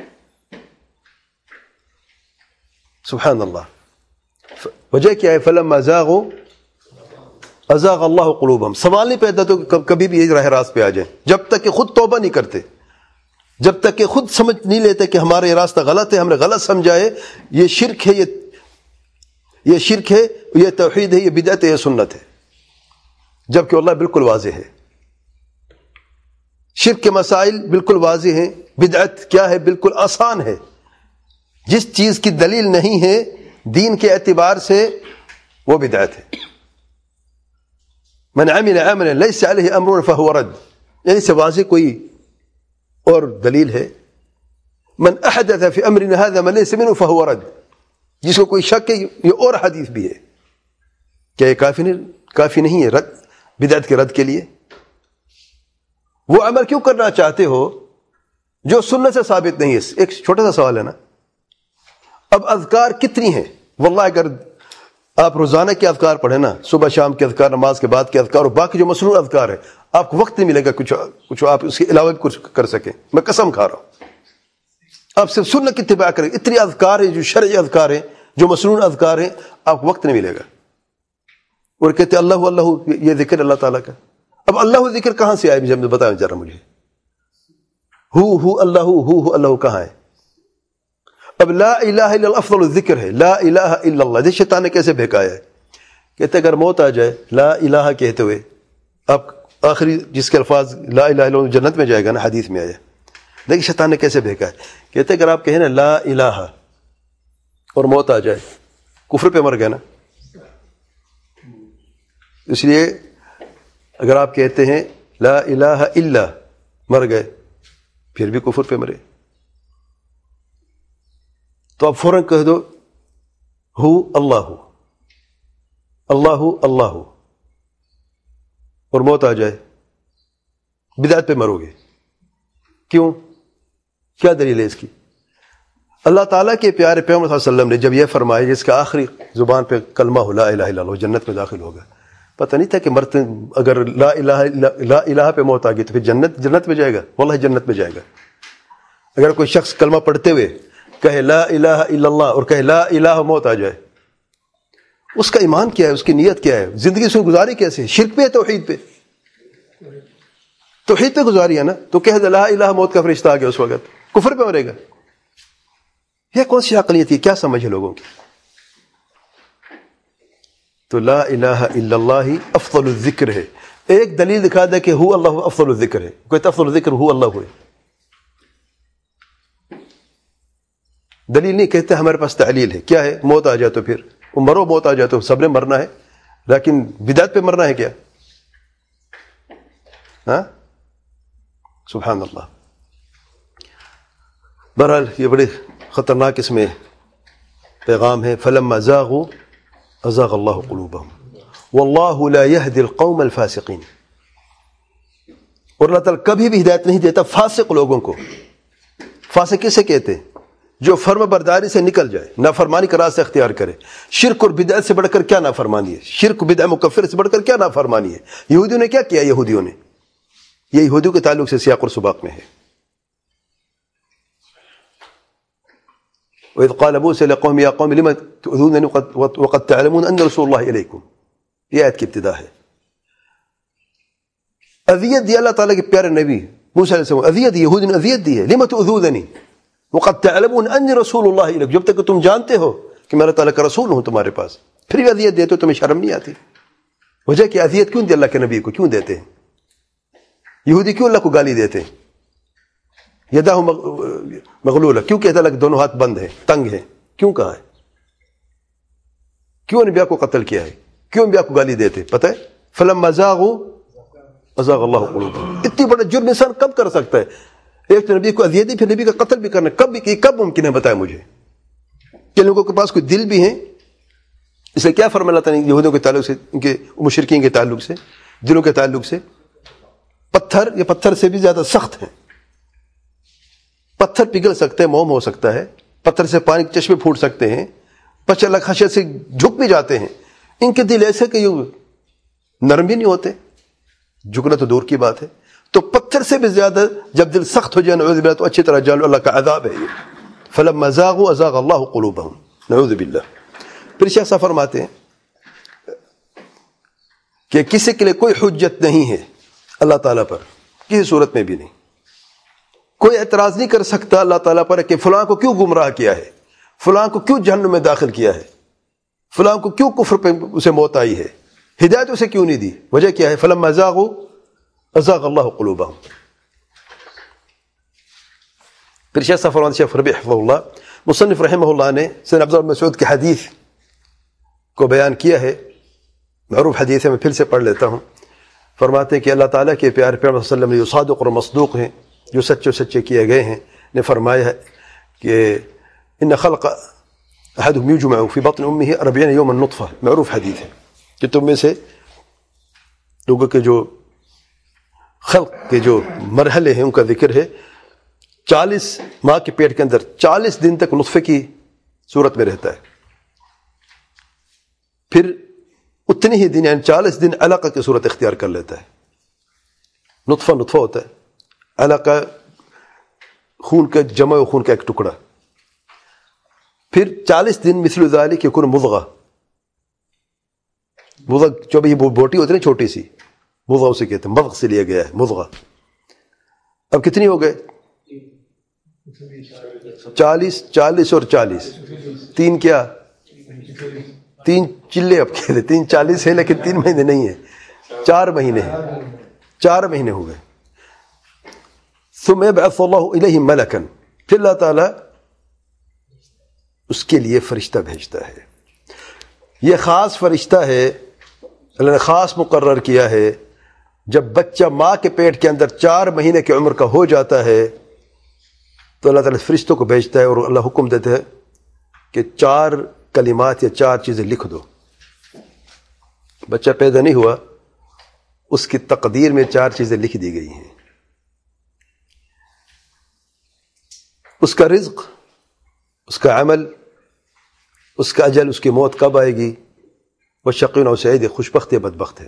سبحان اللہ. وجہ کیا ہے؟ فلما زاغوا ازاغ اللہ قلوبہم. سوال نہیں پیدا تو کبھی بھی یہ راہ راست پہ آ جائیں, جب تک کہ خود توبہ نہیں کرتے, جب تک کہ خود سمجھ نہیں لیتے کہ ہمارا یہ راستہ غلط ہے, ہم نے غلط سمجھا ہے, یہ شرک ہے, یہ یہ شرک ہے, یہ توحید ہے, یہ بدعت ہے, یہ سنت ہے, جبکہ اللہ بالکل واضح ہے. شرک کے مسائل بالکل واضح ہیں, بدعت کیا ہے بالکل آسان ہے. جس چیز کی دلیل نہیں ہے دین کے اعتبار سے وہ بدعت ہے. من عمل عملا ليس عليه امرنا فهو رد، یعنی سے واضح کوئی اور دلیل ہے. من احدث في امرنا هذا ما ليس منه فهو رد، جس کو کوئی شک ہے یہ اور حدیث بھی ہے. کیا یہ کافی نہیں کافی نہیں ہے رد بدعت کے رد کے لیے؟ وہ عمل کیوں کرنا چاہتے ہو جو سنت سے ثابت نہیں ہے؟ ایک چھوٹا سا سوال ہے نا. اب اذکار کتنی ہیں؟ واللہ اگر آپ روزانہ کے اذکار پڑھیں نا، صبح شام کے اذکار، نماز کے بعد کے اذکار اور باقی جو مسنون اذکار ہے، آپ کو وقت نہیں ملے گا کچھ کچھ آپ اس کے علاوہ بھی کچھ کر سکیں. میں قسم کھا رہا ہوں، آپ صرف سنت کی اتباع کریں. اتنی اذکار ہیں جو شرعی اذکار ہیں، جو مسنون اذکار ہیں، آپ کو وقت نہیں ملے گا. اور کہتے اللہ اللہ، یہ ذکر اللہ تعالیٰ کا. اب اللہ ذکر کہاں سے آئے؟ مجھے بتائیں ذرا مجھے. ہو ہو اللہ ہو ہو اللہ کہاں ہے؟ اب لا الہ الا اللہ افضل الذکر ہے. لا الہ الا اللہ دیکھ شیطان نے کیسے بہکایا ہے. کہتے اگر موت آ جائے لا الہ کہتے ہوئے، آپ آخری جس کے الفاظ لا الہ الا اللہ جنت میں جائے گا نا، حدیث میں آیا. دیکھ شیطان نے کیسے بہکایا. کہتے اگر آپ کہیں نا لا الہ اور موت آ جائے، کفر پہ مر گئے نا. اس لیے اگر آپ کہتے ہیں لا الہ الا مر گئے، پھر بھی کفر پہ مرے، تو آپ فوراً کہہ دو ہو اللہ اللہ اللہ اور موت آ جائے، بدعت پہ مرو گے. کیوں؟ کیا دلیل ہے اس کی؟ اللہ تعالیٰ کے پیارے پیغمبر صلی اللہ علیہ وسلم نے جب یہ فرمایا جس کا آخری زبان پہ کلمہ ہو لا الہ الا اللہ، جنت میں داخل ہوگا. پتہ نہیں تھا کہ مرتے اگر لا الہ لا الہ پہ موت آ گئی تو پھر جنت جنت میں جائے گا. واللہ جنت میں جائے گا. اگر کوئی شخص کلمہ پڑھتے ہوئے کہے لا الہ الا اللہ اور کہے لا الہ موت آ جائے، اس کا ایمان کیا ہے؟ اس کی نیت کیا ہے؟ زندگی سے گزاری کیسے؟ شرک پہ ہے توحید پہ؟ توحید پہ گزاری ہے نا. تو کہہ دے لا الہ موت کا فرشتہ آ گیا، اس وقت کفر پہ مرے گا. یہ کون سی عقلیت ہے؟ کیا سمجھ ہے لوگوں کی؟ تو لا الہ الا اللہ افضل الذکر ہے. ایک دلیل دکھا دے کہ ہو اللہ افضل الذکر ہے، کوئی افضل الذکر ہو اللہ ہوئے. دلیل نہیں کہتے، ہمارے پاس تعلیل ہے. کیا ہے؟ موت آ جائے تو پھر مرو، موت آ جائے تو سب نے مرنا ہے، لیکن بدعت پہ مرنا ہے کیا؟ ہاں سبحان اللہ. بہرحال یہ بڑے خطرناک اس میں پیغام ہے. فلما زاغوا ازاغ اللہ قلوبہم واللہ لا يهدي القوم الفاسقین. اور اللہ تعالیٰ کبھی بھی ہدایت نہیں دیتا فاسق لوگوں کو. فاسق کسے کہتے ہیں؟ جو فرما برداری سے نکل جائے، نافرمانی کا راستہ اختیار کرے. شرک اور بدعت سے بڑھ کر کیا نافرمانی ہے؟ شرک بدعت مکفر سے بڑھ کر کیا نافرمانی ہے؟ یہودیوں نے کیا کیا؟ یہودیوں نے یہ یہودیوں کے تعلق سے سیاق اور سباق میں ہے. وَإِذْ قَالَ مُوسَىٰ لِقَوْمِهِ يَا قَوْمِ لِمَ تُؤْذُونَنِي وَقَدْ تَعْلَمُونَ أَنَّ رَسُولَ اللَّهِ إِلَيْكُمْ. یہ آیت کی ابتدا ہے. اذیت دی اللہ تعالیٰ کے پیارے نبی موسیٰ علیہ السلام، اذیت دی، یہودی نے اذیت دی ہے. لِمَ تُؤْذُونَنِي وَقَدْ تَعْلَمُونَ أَنِّي رَسُولُ اللَّهِ إِلَيْكُمْ. جب تک کہ تم جانتے ہو کہ میں اللہ تعالیٰ کا رسول ہوں تمہارے پاس، پھر بھی اذیت دیتے ہو، تمہیں شرم نہیں آتی؟ وجہ کہ اذیت کیوں دی اللہ کے نبی کو؟ کیوں دیتے ہیں؟ یہودی کیوں اللہ کو گالی دیتے ہیں؟ یدہ مغلولہ کیوں کہتا ہے؟ دونوں ہاتھ بند ہیں، تنگ ہیں. کیوں کہا ہے؟ کیوں انبیاء کو قتل کیا ہے؟ کیوں انبیاء کو گالی دیتے؟ پتہ ہے؟ فلما زاغوا ازاغ اللہ قلوبہم. اتنی بڑا جرم انسان کب کر سکتا ہے؟ ایک تو نبی کو اذیت دی، پھر نبی کا قتل بھی کرنا. کب بھی کب ممکن ہے؟ بتائیں مجھے. کہ لوگوں کے پاس کوئی دل بھی ہیں. اس لیے کیا فرمایا اللہ تعالیٰ نے یہودیوں کے تعلق سے، ان کے مشرکین کے تعلق سے، دلوں کے تعلق سے؟ پتھر، یہ پتھر سے بھی زیادہ سخت ہیں. پتھر پگھل سکتے ہیں، موم ہو سکتا ہے. پتھر سے پانی کے چشمے پھوٹ سکتے ہیں. بچے اللہ خشیت سے جھک بھی جاتے ہیں. ان کے دل ایسے کہ یہ نرم بھی نہیں ہوتے. جھکنا تو دور کی بات ہے. تو پتھر سے بھی زیادہ جب دل سخت ہو جائے نعوذ باللہ تو اچھی طرح جان لو اللہ کا عذاب ہے یہ. فلما زاغوا ازاغ اللہ قلوبہم. نعوذ باللہ. پھر شیخ صاحب فرماتے ہیں کہ کسی کے لیے کوئی حجت نہیں ہے اللہ تعالیٰ پر، کسی صورت میں بھی نہیں. کوئی اعتراض نہیں کر سکتا اللہ تعالیٰ پر کہ فلاں کو کیوں گمراہ کیا ہے، فلاں کو کیوں جہنم میں داخل کیا ہے، فلاں کو کیوں کفر پہ اسے موت آئی ہے، ہدایت اسے کیوں نہیں دی. وجہ کیا ہے؟ فلما زاغوا ازاغ اللہ قلوبہم. پھر شیخ صاحب فرماتے ہیں، شیخ ربیع حفظہ اللہ مصنف رحمہ اللہ نے سیدنا عبداللہ بن مسعود کی حدیث کو بیان کیا ہے. معروف حدیث ہے، میں پھر سے پڑھ لیتا ہوں. فرماتے ہیں کہ اللہ تعالیٰ کے پیارے پیغمبر صلی اللہ علیہ وسلم جو صادق اور مصدوق ہیں، جو سچے سچے کیے گئے ہیں، نے فرمایا ہے کہ ان خلق احدهم یجمع فی بطن امه اربعین یوما نطفہ، معروف حدیث ہے کہ تم میں سے لوگوں کے جو خلق کے جو مرحلے ہیں ان کا ذکر ہے، چالیس ماہ کے پیٹ کے اندر چالیس دن تک نطفے کی صورت میں رہتا ہے، پھر اتنے ہی دن یعنی چالیس دن علقہ کی صورت اختیار کر لیتا ہے۔ نطفہ نطفہ ہوتا ہے، علقہ خون کا جمع و خون کا ایک ٹکڑا، پھر چالیس دن مثل ذالک یکون مضغہ، مضغہ جو بھی بوٹی ہوتی ہے نا چھوٹی سی، مضغہ اسے کہتے ہیں، مضغ سے لیا گیا ہے مضغہ۔ اب کتنی ہو گئے؟ چالیس چالیس اور چالیس، تین کیا تین چلے اب کہہ دیں، تین چالیس ہے لیکن تین مہینے نہیں ہیں، چار مہینے ہیں، چار مہینے ہو گئے۔ ثم يبعث الله الیہ ملکا، پھر اللہ تعالیٰ اس کے لیے فرشتہ بھیجتا ہے۔ یہ خاص فرشتہ ہے، اللہ نے خاص مقرر کیا ہے، جب بچہ ماں کے پیٹ کے اندر چار مہینے کی عمر کا ہو جاتا ہے تو اللہ تعالیٰ فرشتوں کو بھیجتا ہے اور اللہ حکم دیتا ہے کہ چار کلمات یا چار چیزیں لکھ دو۔ بچہ پیدا نہیں ہوا، اس کی تقدیر میں چار چیزیں لکھ دی گئی ہیں، اس کا رزق، اس کا عمل، اس کا اجل، اس کی موت کب آئے گی، وہ شقی و سعید، خوش بخت یا بدبخت ہے،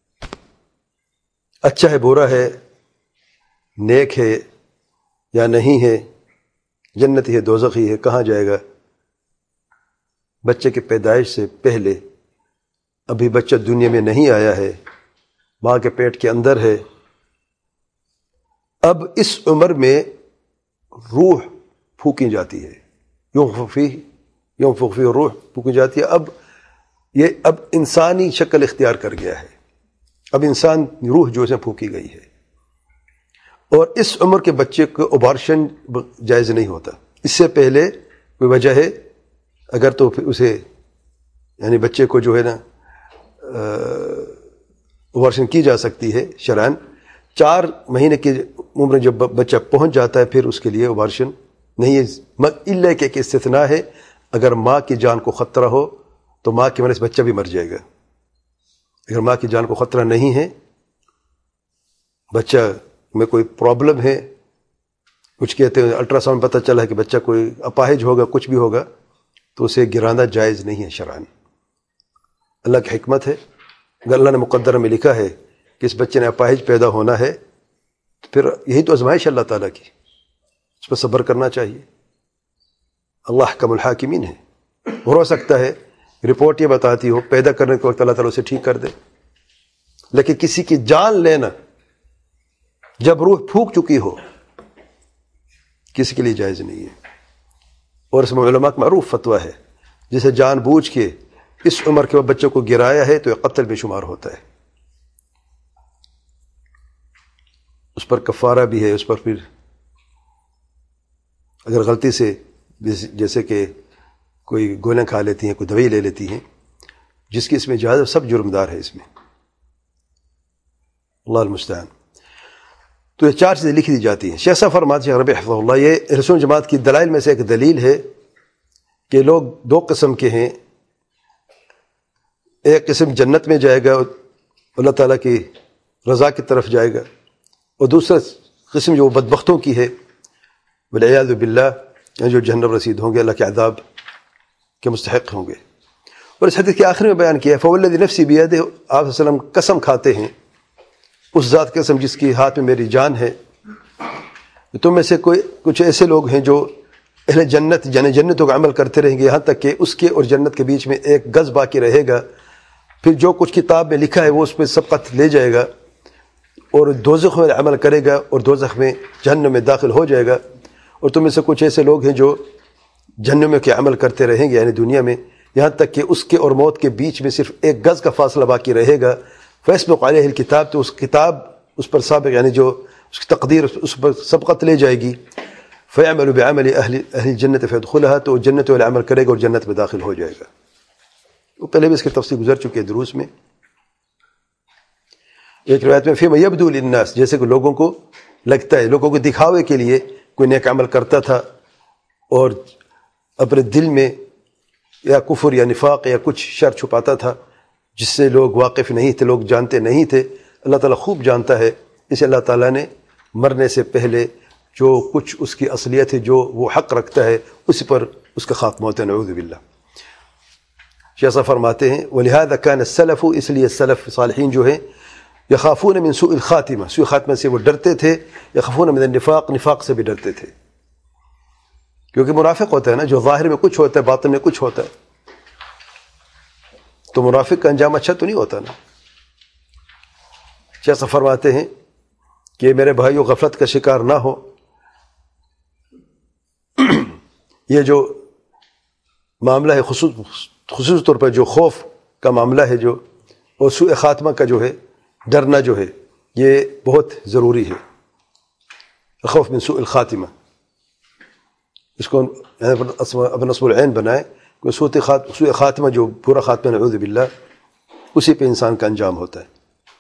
اچھا ہے برا ہے، نیک ہے یا نہیں ہے، جنتی ہے دوزخی ہے، کہاں جائے گا۔ بچے کی پیدائش سے پہلے، ابھی بچہ دنیا میں نہیں آیا ہے، ماں کے پیٹ کے اندر ہے، اب اس عمر میں روح پھونکی جاتی ہے، یونفخ فیہ یونفخ فیہ روح پھونکی جاتی ہے۔ اب یہ اب انسانی شکل اختیار کر گیا ہے، اب انسان روح جو ہے پھونکی گئی ہے، اور اس عمر کے بچے کو ابارشن جائز نہیں ہوتا۔ اس سے پہلے کوئی وجہ ہے اگر تو پھر اسے یعنی بچے کو جو ہے نا ابارشن کی جا سکتی ہے شرعاً۔ چار مہینے کی عمر جب بچہ پہنچ جاتا ہے پھر اس کے لیے ابارشن نہیں ہے، الا کہ ایک استثناء ہے، اگر ماں کی جان کو خطرہ ہو تو ماں کی وجہ سے بچہ بھی مر جائے گا۔ اگر ماں کی جان کو خطرہ نہیں ہے، بچہ میں کوئی پرابلم ہے، کچھ کہتے ہیں الٹرا ساؤنڈ پتہ چلا ہے کہ بچہ کوئی اپاہج ہوگا، کچھ بھی ہوگا، تو اسے گرانا جائز نہیں ہے شرعاً۔ اللہ کی حکمت ہے، اگر اللہ نے مقدر میں لکھا ہے کہ اس بچے نے اپاہج پیدا ہونا ہے تو پھر یہی تو آزمائش ہے اللہ تعالیٰ کی، اس پر صبر کرنا چاہیے۔ اللہ احکم الحاکمین ہے، ہو سکتا ہے رپورٹ یہ بتاتی ہو پیدا کرنے کے وقت اللہ تعالیٰ اسے ٹھیک کر دے، لیکن کسی کی جان لینا جب روح پھونک چکی ہو کسی کے لیے جائز نہیں ہے۔ اور اس میں علماء کا معروف فتویٰ ہے، جسے جان بوجھ کے اس عمر کے بعد بچوں کو گرایا ہے تو یہ قتل میں شمار ہوتا ہے، اس پر کفارہ بھی ہے، اس پر پھر اگر غلطی سے جیسے کہ کوئی گولیاں کھا لیتی ہیں، کوئی دوائی لے لیتی ہیں، جس کی اس میں اجازت، سب جرمدار ہے اس میں، اللہ المستعان۔ تو یہ چار چیزیں لکھ دی جاتی ہیں۔ شیخ صاحب فرماتے ہیں ربیع حفظہ اللہ، یہ رسول جماعت کی دلائل میں سے ایک دلیل ہے کہ لوگ دو قسم کے ہیں، ایک قسم جنت میں جائے گا، اللہ تعالیٰ کی رضا کی طرف جائے گا، اور دوسرا قسم جو بدبختوں کی ہے والعیاذ باللہ، جو جہنم رسید ہوں گے، اللہ کے عذاب کے مستحق ہوں گے۔ اور اس حدیث کے آخر میں بیان کیا ہے فوالذی نفسی بیدہ، آپ صلی اللہ علیہ وسلم قسم کھاتے ہیں اس ذات قسم جس کی ہاتھ میں میری جان ہے، تم میں سے کوئی کچھ ایسے لوگ ہیں جو اہل جنت یعنی جنتوں کا عمل کرتے رہیں گے، یہاں تک کہ اس کے اور جنت کے بیچ میں ایک گز باقی رہے گا، پھر جو کچھ کتاب میں لکھا ہے وہ اس پہ سبقت لے جائے گا اور دوزخ میں عمل کرے گا اور دوزخ میں جہنم میں داخل ہو جائے گا۔ اور تم میں سے کچھ ایسے لوگ ہیں جو جہنم کے عمل کرتے رہیں گے یعنی دنیا میں، یہاں تک کہ اس کے اور موت کے بیچ میں صرف ایک گز کا فاصلہ باقی رہے گا، فیسبق علیہ الکتاب، تو اس کتاب اس پر سابق یعنی جو اس کی تقدیر اس پر سبقت لے جائے گی، فیعمل بعمل اہل اہل جنت فیدخلها، تو جنت والا عمل کرے گا اور جنت میں داخل ہو جائے گا۔ وہ پہلے بھی اس کی تفصیل گزر چکی ہے دروس میں۔ ایک روایت میں فیما یبدو للناس، جیسے کہ لوگوں کو لگتا ہے، لوگوں کو دکھاوے کے لیے کوئی نیک عمل کرتا تھا اور اپنے دل میں یا کفر یا نفاق یا کچھ شر چھپاتا تھا جس سے لوگ واقف نہیں تھے، لوگ جانتے نہیں تھے. اللہ تعالیٰ خوب جانتا ہے، اسے اللہ تعالیٰ نے مرنے سے پہلے جو کچھ اس کی اصلیت ہے، جو وہ حق رکھتا ہے، اسی پر اس کا خاتمہ ہوتا ہے. نعوذ باللہ. شیخ صاحب فرماتے ہیں وَلِهَذَا كَانَ السَّلَفُ، اس لیے سلف صالحین جو ہیں یخافون من سوء الخاتمہ، سوء خاتمہ سے وہ ڈرتے تھے، یخافون من النفاق، نفاق سے بھی ڈرتے تھے. کیونکہ منافق ہوتا ہے نا، جو ظاہر میں کچھ ہوتا ہے باطن میں کچھ ہوتا ہے، تو منافق کا انجام اچھا تو نہیں ہوتا نا. شیخ صاحب فرماتے ہیں کہ میرے بھائیوں غفلت کا شکار نہ ہو. یہ جو معاملہ ہے خصوص خصوص طور پر جو خوف کا معاملہ ہے، جو اور سوء خاتمہ کا جو ہے ڈرنا جو ہے، یہ بہت ضروری ہے. خوف من سوء الخاتمہ، اس کو اپنا نصب العین بنائے کہ سوء خاتمہ جو برا خاتمہ نعوذ باللہ، اسی پہ انسان کا انجام ہوتا ہے.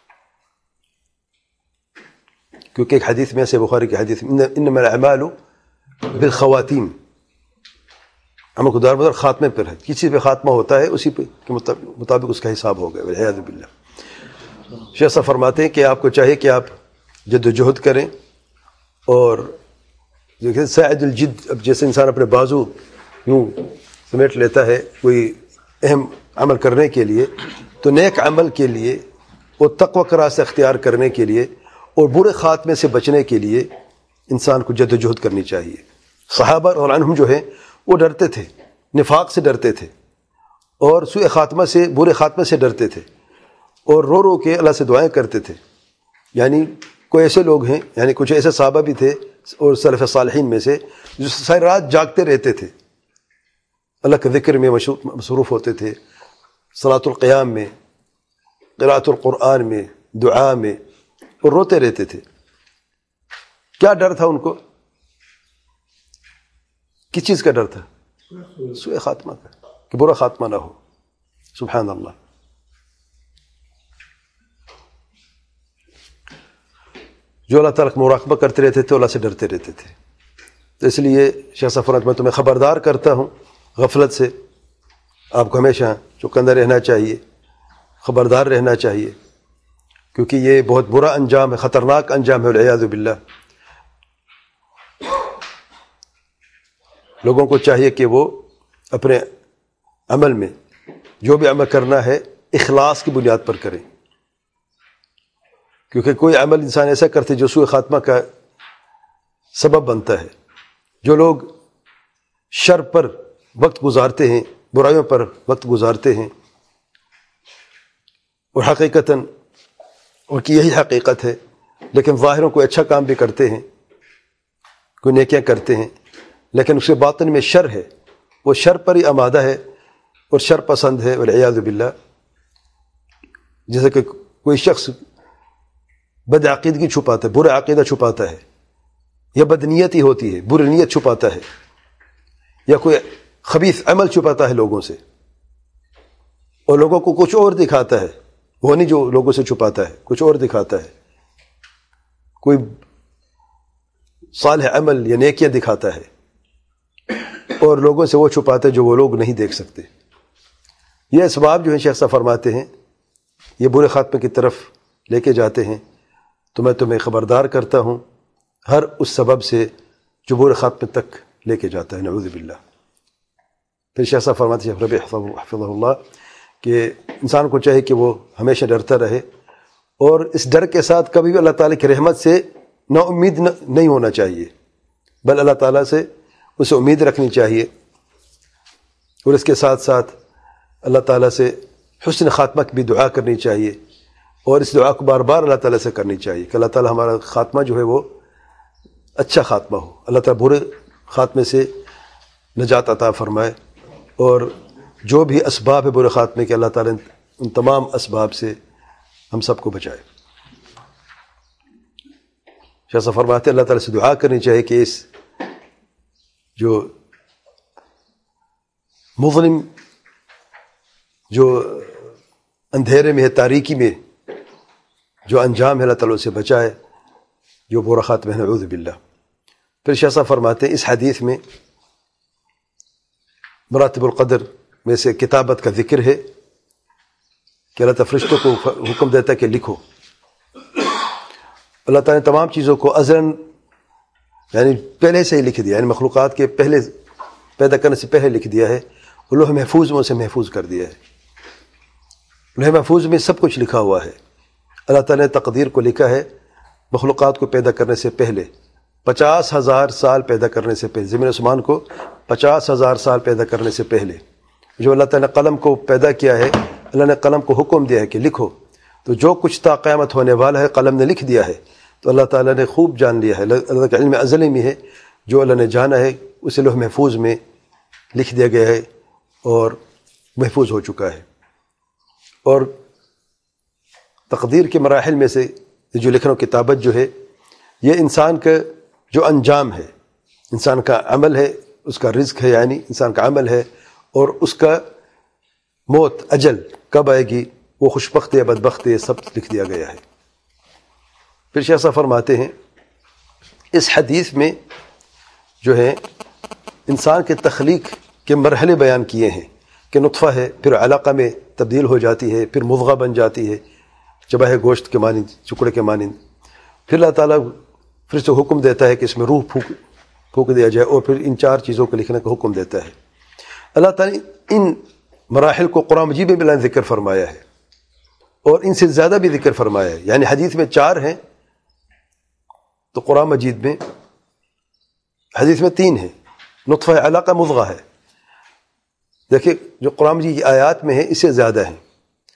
کیونکہ ایک حدیث میں سے بخاری کی حدیث میں انما الاعمال بالخواتیم، عمل کو دار بدر خاتمے پر ہے، کسی پہ خاتمہ ہوتا ہے اسی پہ کے مطابق اس کا حساب ہو گیا والعیاذ باللہ. شیخ صاحب فرماتے ہیں کہ آپ کو چاہیے کہ آپ جد و جہد کریں، اور ساعد الجد، اب جیسے انسان اپنے بازو یوں سمیٹ لیتا ہے کوئی اہم عمل کرنے کے لیے، تو نیک عمل کے لیے اور تقوی کا راستہ اختیار کرنے کے لیے اور برے خاتمے سے بچنے کے لیے انسان کو جد و جہد کرنی چاہیے. صحابہ رضی اللہ عنہم جو ہیں وہ ڈرتے تھے، نفاق سے ڈرتے تھے اور سوء خاتمہ سے، برے خاتمے سے ڈرتے تھے، اور رو رو کے اللہ سے دعائیں کرتے تھے. یعنی کوئی ایسے لوگ ہیں، یعنی کچھ ایسے صحابہ بھی تھے اور سلف صالحین میں سے جو ساری رات جاگتے رہتے تھے، اللہ کے ذکر میں مصروف ہوتے تھے، صلاۃ القیام میں، قراءۃ القرآن میں، دعا میں، اور روتے رہتے تھے. کیا ڈر تھا ان کو؟ کس چیز کا ڈر تھا؟ سوء خاتمہ کا، کہ برا خاتمہ نہ ہو. سبحان اللہ. جو اللہ تعالیٰ کا مراقبہ کرتے رہتے تھے، اللہ سے ڈرتے رہتے تھے. تو اس لیے شیخ صاحب فرماتے ہیں میں تمہیں خبردار کرتا ہوں غفلت سے. آپ کو ہمیشہ چوکندہ رہنا چاہیے، خبردار رہنا چاہیے، کیونکہ یہ بہت برا انجام ہے، خطرناک انجام ہے والعیاذ باللہ. لوگوں کو چاہیے کہ وہ اپنے عمل میں جو بھی عمل کرنا ہے اخلاص کی بنیاد پر کریں، کیونکہ کوئی عمل انسان ایسا کرتے جو سوء خاتمہ کا سبب بنتا ہے. جو لوگ شر پر وقت گزارتے ہیں، برائیوں پر وقت گزارتے ہیں، اور حقیقتاً ان کی یہی حقیقت ہے، لیکن ظاہروں کوئی اچھا کام بھی کرتے ہیں، کوئی نیکیاں کرتے ہیں، لیکن اس کے باطن میں شر ہے، وہ شر پر ہی آمادہ ہے اور شر پسند ہے والعیاذ باللہ. جیسے کہ کوئی شخص بد عقیدگی چھپاتا ہے، برا عقیدہ چھپاتا ہے، یا بد نیتی ہوتی ہے، بری نیت چھپاتا ہے، یا کوئی خبیث عمل چھپاتا ہے لوگوں سے، اور لوگوں کو کچھ اور دکھاتا ہے، وہ نہیں جو لوگوں سے چھپاتا ہے، کچھ اور دکھاتا ہے. کوئی صالح عمل یا نیکیاں دکھاتا ہے اور لوگوں سے وہ چھپاتا ہے جو وہ لوگ نہیں دیکھ سکتے. یہ اسباب جو ہیں شیخ صاحب فرماتے ہیں یہ برے خاتمے کی طرف لے کے جاتے ہیں. تو میں تمہیں خبردار کرتا ہوں ہر اس سبب سے جو برے خاتمے تک لے کے جاتا ہے نعوذ باللہ. پھر شیخ صاحب فرماتے ہیں ربی حفظہ اللہ کہ انسان کو چاہیے کہ وہ ہمیشہ ڈرتا رہے، اور اس ڈر کے ساتھ کبھی بھی اللہ تعالیٰ کی رحمت سے نا امید نہیں ہونا چاہیے، بل اللہ تعالیٰ سے اسے امید رکھنی چاہیے، اور اس کے ساتھ ساتھ اللہ تعالیٰ سے حسن خاتمہ کی بھی دعا کرنی چاہیے، اور اس دعا کو بار بار اللہ تعالیٰ سے کرنی چاہیے کہ اللہ تعالیٰ ہمارا خاتمہ جو ہے وہ اچھا خاتمہ ہو، اللہ تعالیٰ برے خاتمے سے نجات عطا فرمائے، اور جو بھی اسباب ہے برے خاتمے کے اللہ تعالیٰ ان تمام اسباب سے ہم سب کو بچائے. شیخ صاحب فرماتے ہیں اللہ تعالیٰ سے دعا کرنی چاہیے کہ اس جو مظلم، جو اندھیرے میں ہے، تاریکی میں جو انجام ہے اللہ تعالیٰ اسے بچائے، جو برا خاتمہ ہے نعوذ باللہ۔ پھر شاہ صاحب فرماتے ہیں اس حدیث میں مراتب القدر میں سے کتابت کا ذکر ہے کہ اللہ تعالیٰ فرشتوں کو حکم دیتا ہے کہ لکھو۔ اللہ تعالیٰ نے تمام چیزوں کو ازلاً یعنی پہلے سے ہی لکھ دیا، یعنی مخلوقات کے پہلے پیدا کرنے سے پہلے لکھ دیا ہے، اور لوح محفوظ میں اسے محفوظ کر دیا ہے۔ لوح محفوظ میں سب کچھ لکھا ہوا ہے۔ اللہ تعالیٰ نے تقدیر کو لکھا ہے مخلوقات کو پیدا کرنے سے پہلے، پچاس ہزار سال پیدا کرنے سے پہلے، زمین آسمان کو پچاس ہزار سال پیدا کرنے سے پہلے جو اللہ تعالیٰ نے قلم کو پیدا کیا ہے، اللہ نے قلم کو حکم دیا ہے کہ لکھو، تو جو کچھ تا قیامت ہونے والا ہے قلم نے لکھ دیا ہے۔ تو اللہ تعالیٰ نے خوب جان لیا ہے، اللہ کا علم ازلی میں ہے، جو اللہ نے جانا ہے اسے لوح محفوظ میں لکھ دیا گیا ہے اور محفوظ ہو چکا ہے۔ اور تقدیر کے مراحل میں سے جو لکھنا و کتابت جو ہے، یہ انسان کا جو انجام ہے، انسان کا عمل ہے، اس کا رزق ہے، یعنی انسان کا عمل ہے، اور اس کا موت اجل کب آئے گی، وہ خوشبخت یا بدبخت ہے، سب لکھ دیا گیا ہے۔ پھر شیخ صاحب فرماتے ہیں اس حدیث میں جو ہے انسان کے تخلیق کے مرحلے بیان کیے ہیں کہ نطفہ ہے، پھر علقہ میں تبدیل ہو جاتی ہے، پھر مضغہ بن جاتی ہے چباہے گوشت کے مانند، ٹکڑے کے مانند، پھر اللہ تعالیٰ پھر سے حکم دیتا ہے کہ اس میں روح پھونک پھونک دیا جائے، اور پھر ان چار چیزوں کو لکھنے کا حکم دیتا ہے۔ اللہ تعالیٰ نے ان مراحل کو قرآن مجید میں بھی ذکر فرمایا ہے، اور ان سے زیادہ بھی ذکر فرمایا ہے، یعنی حدیث میں چار ہیں تو قرآن مجید میں حدیث میں تین ہیں، نطفہ علقہ مضغہ ہے۔ دیکھیں جو قرآن مجید کی آیات میں ہے اس سے زیادہ ہیں،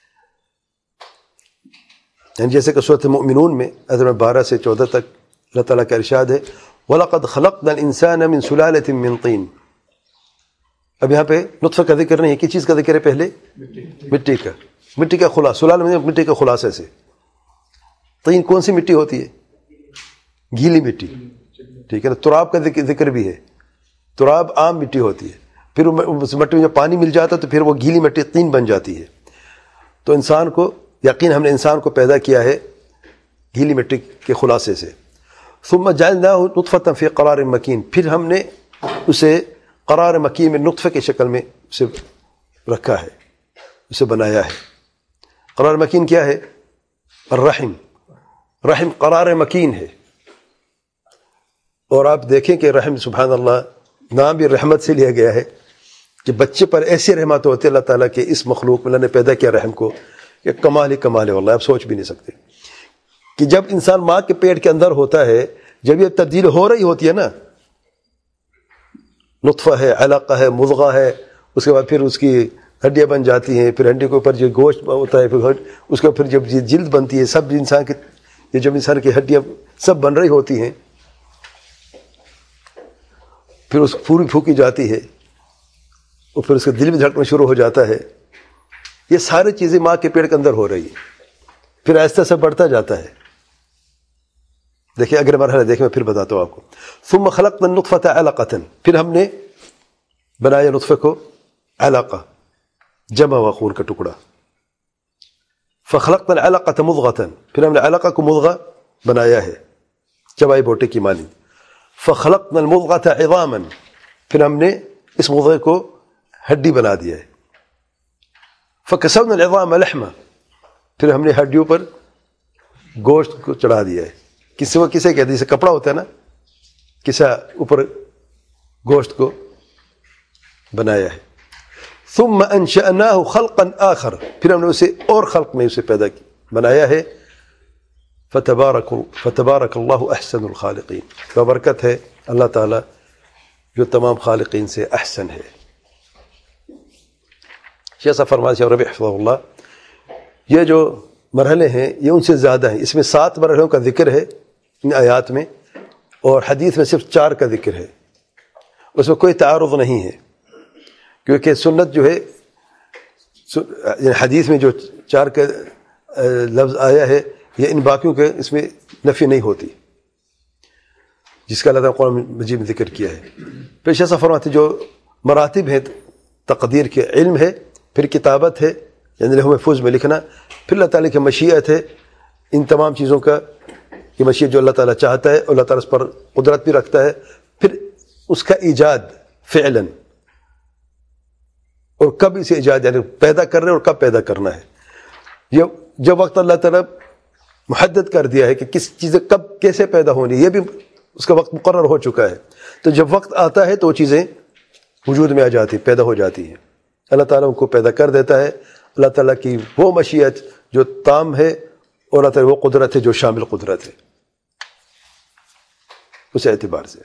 یعنی جیسے کہ سورۃ المؤمنون میں آیت بارہ سے چودہ تک اللہ تعالیٰ کا ارشاد ہے وَلَقَدْ خَلَقْنَا الْإِنسَانَ مِنْ سُلَالَةٍ مِّن طِينٍ۔ اب یہاں پہ نطفہ کا ذکر نہیں ہے، کس چیز کا ذکر ہے؟ پہلے مٹی کا، مٹی کا خلاصہ، سلال میں مٹی کے خلاصے سے۔ طین کون سی مٹی ہوتی ہے؟ گیلی مٹی، ٹھیک ہے نا۔ تراب کا ذکر بھی ہے، تراب عام مٹی ہوتی ہے، پھر اس مٹی میں جب پانی مل جاتا ہے تو پھر وہ گیلی مٹی طین بن جاتی ہے۔ تو انسان کو یقین ہم نے انسان کو پیدا کیا ہے گیلی مٹی کے خلاصے سے۔ ثم جعلناہ نطفۃ فی قرار مکین، پھر ہم نے اسے قرار مکین میں نطفے کی شکل میں اسے رکھا ہے، اسے بنایا ہے۔ قرار مکین کیا ہے؟ الرحم، رحم قرار مکین ہے۔ اور آپ دیکھیں کہ رحم سبحان اللہ نام بھی رحمت سے لیا گیا ہے کہ بچے پر ایسی رحمت ہوتی ہے اللہ تعالیٰ کے اس مخلوق میں اللہ نے پیدا کیا رحم کو، کہ کمال ہی کمال ہے، واللہ آپ سوچ بھی نہیں سکتے کہ جب انسان ماں کے پیٹ کے اندر ہوتا ہے، جب یہ تبدیل ہو رہی ہوتی ہے نا، نطفہ ہے، علقہ ہے، مضغہ ہے، اس کے بعد پھر اس کی ہڈیاں بن جاتی ہیں، پھر ہڈی کے اوپر جو گوشت ہوتا ہے، پھر اس کے پھر جب جلد بنتی ہے، سب انسان کی یہ جب انسان کی ہڈیاں سب بن رہی ہوتی ہیں، پھر اس پوری پھونکی جاتی ہے، اور پھر اس کا دل بھی دھڑکنا شروع ہو جاتا ہے۔ یہ ساری چیزیں ماں کے پیٹ کے اندر ہو رہی ہیں، پھر آہستہ سے بڑھتا جاتا ہے۔ دیکھیں اگلے مرحلہ دیکھیں، میں پھر بتاتا ہوں آپ کو۔ ثم خلقنا النطفة علقة، پھر ہم نے بنایا نطفے کو علقہ، جمع ہوا خون کا ٹکڑا۔ فخلقنا العلقة مضغة، پھر ہم نے علقہ کو مضغہ بنایا ہے چبائی بوٹے کی مانند۔ فخلقنا المضغة عظاما، پھر ہم نے اس مضغے کو ہڈی بنا دیا ہے۔ فکسونا العظام لحما، پھر ہم نے ہڈیوں پر گوشت کو چڑھا دیا ہے۔ کسی کو کسے کہتے ہیں؟ جیسے کپڑا ہوتا ہے نا، کسا اوپر گوشت کو بنایا ہے۔ ثم انشأناه خلقا آخر، پھر ہم نے اسے اور خلق میں اسے پیدا بنایا ہے۔ فتبارک فتبارک اللہ احسن الخالقین، بابرکت ہے اللہ تعالی جو تمام خالقین سے احسن ہے۔ شیخ صاحب فرماتے ہیں ربیع حفظہ اللہ، یہ جو مرحلے ہیں یہ ان سے زیادہ ہیں، اس میں سات مرحلوں کا ذکر ہے ان آیات میں، اور حدیث میں صرف چار کا ذکر ہے، اس میں کوئی تعارض نہیں ہے، کیونکہ سنت جو ہے حدیث میں جو چار کا لفظ آیا ہے یہ ان باقیوں کے اس میں نفی نہیں ہوتی، جس کا اللہ تعالیٰ قرآن مجید میں ذکر کیا ہے۔ پھر شیخ صاحب فرماتے ہیں جو مراتب ہیں تقدیر کے، علم ہے، پھر کتابت ہے یعنی لوح محفوظ میں لکھنا، پھر اللہ تعالیٰ کی مشیت ہے ان تمام چیزوں کا یہ مشیت جو اللہ تعالیٰ چاہتا ہے، اللہ تعالیٰ اس پر قدرت بھی رکھتا ہے. پھر اس کا ایجاد فعلاً، اور کب اسے ایجاد یعنی پیدا کر رہے اور کب پیدا کرنا ہے. یہ جب وقت اللہ تعالیٰ محدد کر دیا ہے کہ کس چیزیں کب کیسے پیدا ہونی، یہ بھی اس کا وقت مقرر ہو چکا ہے. تو جب وقت آتا ہے تو وہ چیزیں وجود میں آ جاتی، پیدا ہو جاتی ہیں. اللہ تعالیٰ ان کو پیدا کر دیتا ہے. اللہ تعالیٰ کی وہ مشیت جو تام ہے، اور اللہ تعالیٰ وہ قدرت ہے جو شامل قدرت ہے. اس اعتبار سے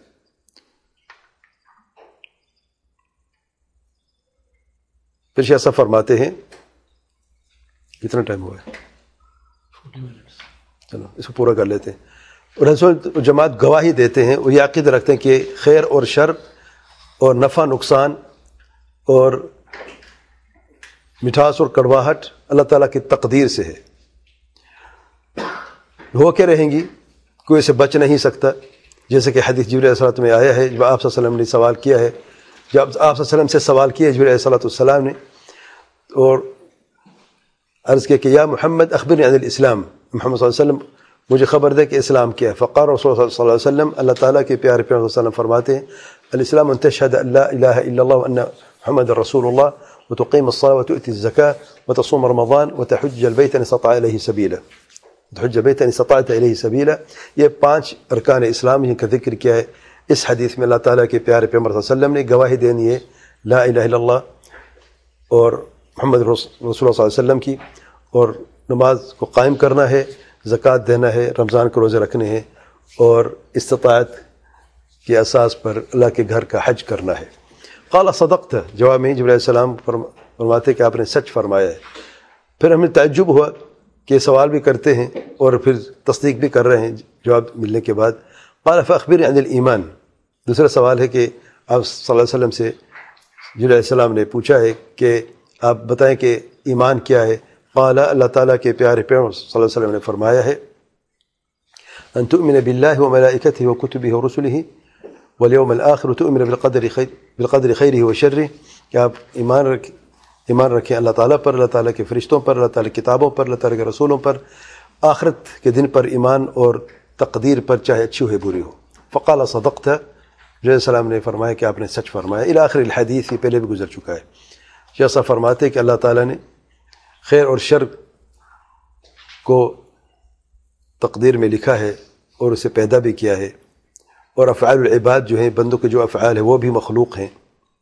پھر شاہ صاحب فرماتے ہیں، کتنا ٹائم ہوا ہے؟ چلو اس کو پورا کر لیتے ہیں. اور رسول جماعت گواہی دیتے ہیں، وہ یہ عقیدہ رکھتے ہیں کہ خیر اور شر اور نفع نقصان اور مٹھاس اور کڑواہٹ اللہ تعالیٰ کی تقدیر سے ہے. ہو کے رہیں گی، کوئی اسے بچ نہیں سکتا. جیسے کہ حدیث جبریل علیہ السلام میں آیا ہے، جب آپ صلی اللہ علیہ وسلم نے سوال کیا ہے، جب آپ صلی اللہ علیہ وسلم سے سوال کیا جبریل علیہ السلام نے، اور عرض کیا کہ یا محمد اخبرنی عن الاسلام، محمد صلی اللہ علیہ وسلم مجھے خبر دے کہ اسلام کیا ہے. فقال رسول اللہ صلی اللہ علیہ وسلم، اللہ تعالیٰ کے پیارے پیغمبر صلی اللہ علیہ وسلم فرماتے ہیں، الاسلام ان تشهد ان لا الہ الا اللہ وان محمد رسول اللہ وتقيم الصلاة وتؤتي الزكاة وتصوم رمضان وتحج البيت إن استطاع إليه سبيلا تحج البيت إن استطعت إليه سبيلا. یہ پانچ ارکان اسلام جن کا ذکر کیا ہے اس حدیث میں. اللہ تعالیٰ کے پیارے پیغمبر صلی اللہ علیہ وسلم نے گواہی دینی ہے لا الہ الا اللہ اور محمد رسول اللہ صلی اللہ علیہ وسلم کی، اور نماز کو قائم کرنا ہے، زکوٰۃ دینا ہے، رمضان کے روزے رکھنے ہیں، اور استطاعت کے اساس پر اللہ کے گھر کا حج کرنا ہے. قال صدقت، جواب میں جبرائیل علیہ السلام فرماتے کہ آپ نے سچ فرمایا ہے. پھر ہمیں تعجب ہوا کہ سوال بھی کرتے ہیں اور پھر تصدیق بھی کر رہے ہیں جواب ملنے کے بعد. قال فاخبرنی عن الایمان، دوسرا سوال ہے کہ آپ صلی اللہ علیہ وسلم سے جبرائیل علیہ السلام نے پوچھا ہے کہ آپ بتائیں کہ ایمان کیا ہے. قال، اللہ تعالیٰ کے پیارے پیغمبر صلی اللہ علیہ وسلم نے فرمایا ہے ان تؤمن باللہ وملائکتہ وکتبہ ورسلہ والیوم الآخر تؤمن بالقدر خیر بالقدر خیرہ وشرہ، کہ آپ ایمان رکھ ایمان رکھیں اللہ تعالیٰ پر، اللہ تعالیٰ کے فرشتوں پر، اللہ تعالیٰ کی کتابوں پر، اللہ تعالیٰ کے رسولوں پر، آخرت کے دن پر ایمان اور تقدیر پر، چاہے اچھی ہو بری ہو. فقال صدقت، علیہ السلام نے فرمایا کہ آپ نے سچ فرمایا. الی آخر الحدیث، یہ پہلے بھی گزر چکا ہے. شیخ صاحب فرماتے کہ اللہ تعالیٰ نے خیر اور شر کو تقدیر میں لکھا ہے اور اسے پیدا بھی کیا ہے، اور افعال العباد جو ہیں، بندوں کے جو افعال ہیں وہ بھی مخلوق ہیں.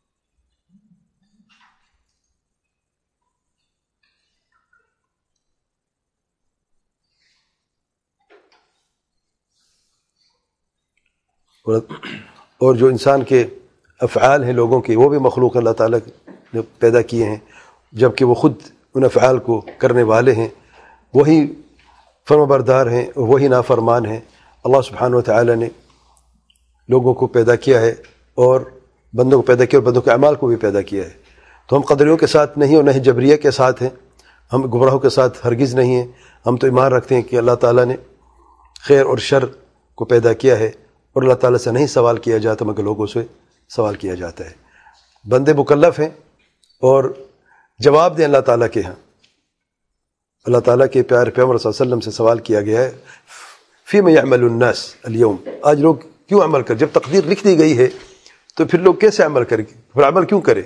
اور جو انسان کے افعال ہیں لوگوں کے، وہ بھی مخلوق اللہ تعالیٰ نے پیدا کیے ہیں، جبکہ وہ خود ان افعال کو کرنے والے ہیں. وہی فرما بردار ہیں اور وہی نافرمان ہیں. اللہ سبحانہ و تعالیٰ نے لوگوں کو پیدا کیا ہے اور بندوں کو پیدا کیا اور بندوں کے اعمال کو بھی پیدا کیا ہے. تو ہم قدریوں کے ساتھ نہیں اور نہ ہی جبریہ کے ساتھ ہیں، ہم گمراہوں کے ساتھ ہرگز نہیں ہیں. ہم تو ایمان رکھتے ہیں کہ اللہ تعالیٰ نے خیر اور شر کو پیدا کیا ہے، اور اللہ تعالیٰ سے نہیں سوال کیا جاتا مگر لوگوں سے سوال کیا جاتا ہے. بندے مکلف ہیں اور جواب دیں اللہ تعالیٰ کے ہاں. اللہ تعالیٰ کے پیارے پیغمبر صلی اللہ علیہ وسلم سے سوال کیا گیا ہے فیما یعمل الناس اليوم، آج لوگ کیوں عمل کر، جب تقدیر لکھ دی گئی ہے تو پھر لوگ کیسے عمل کریں، پھر عمل کیوں کرے؟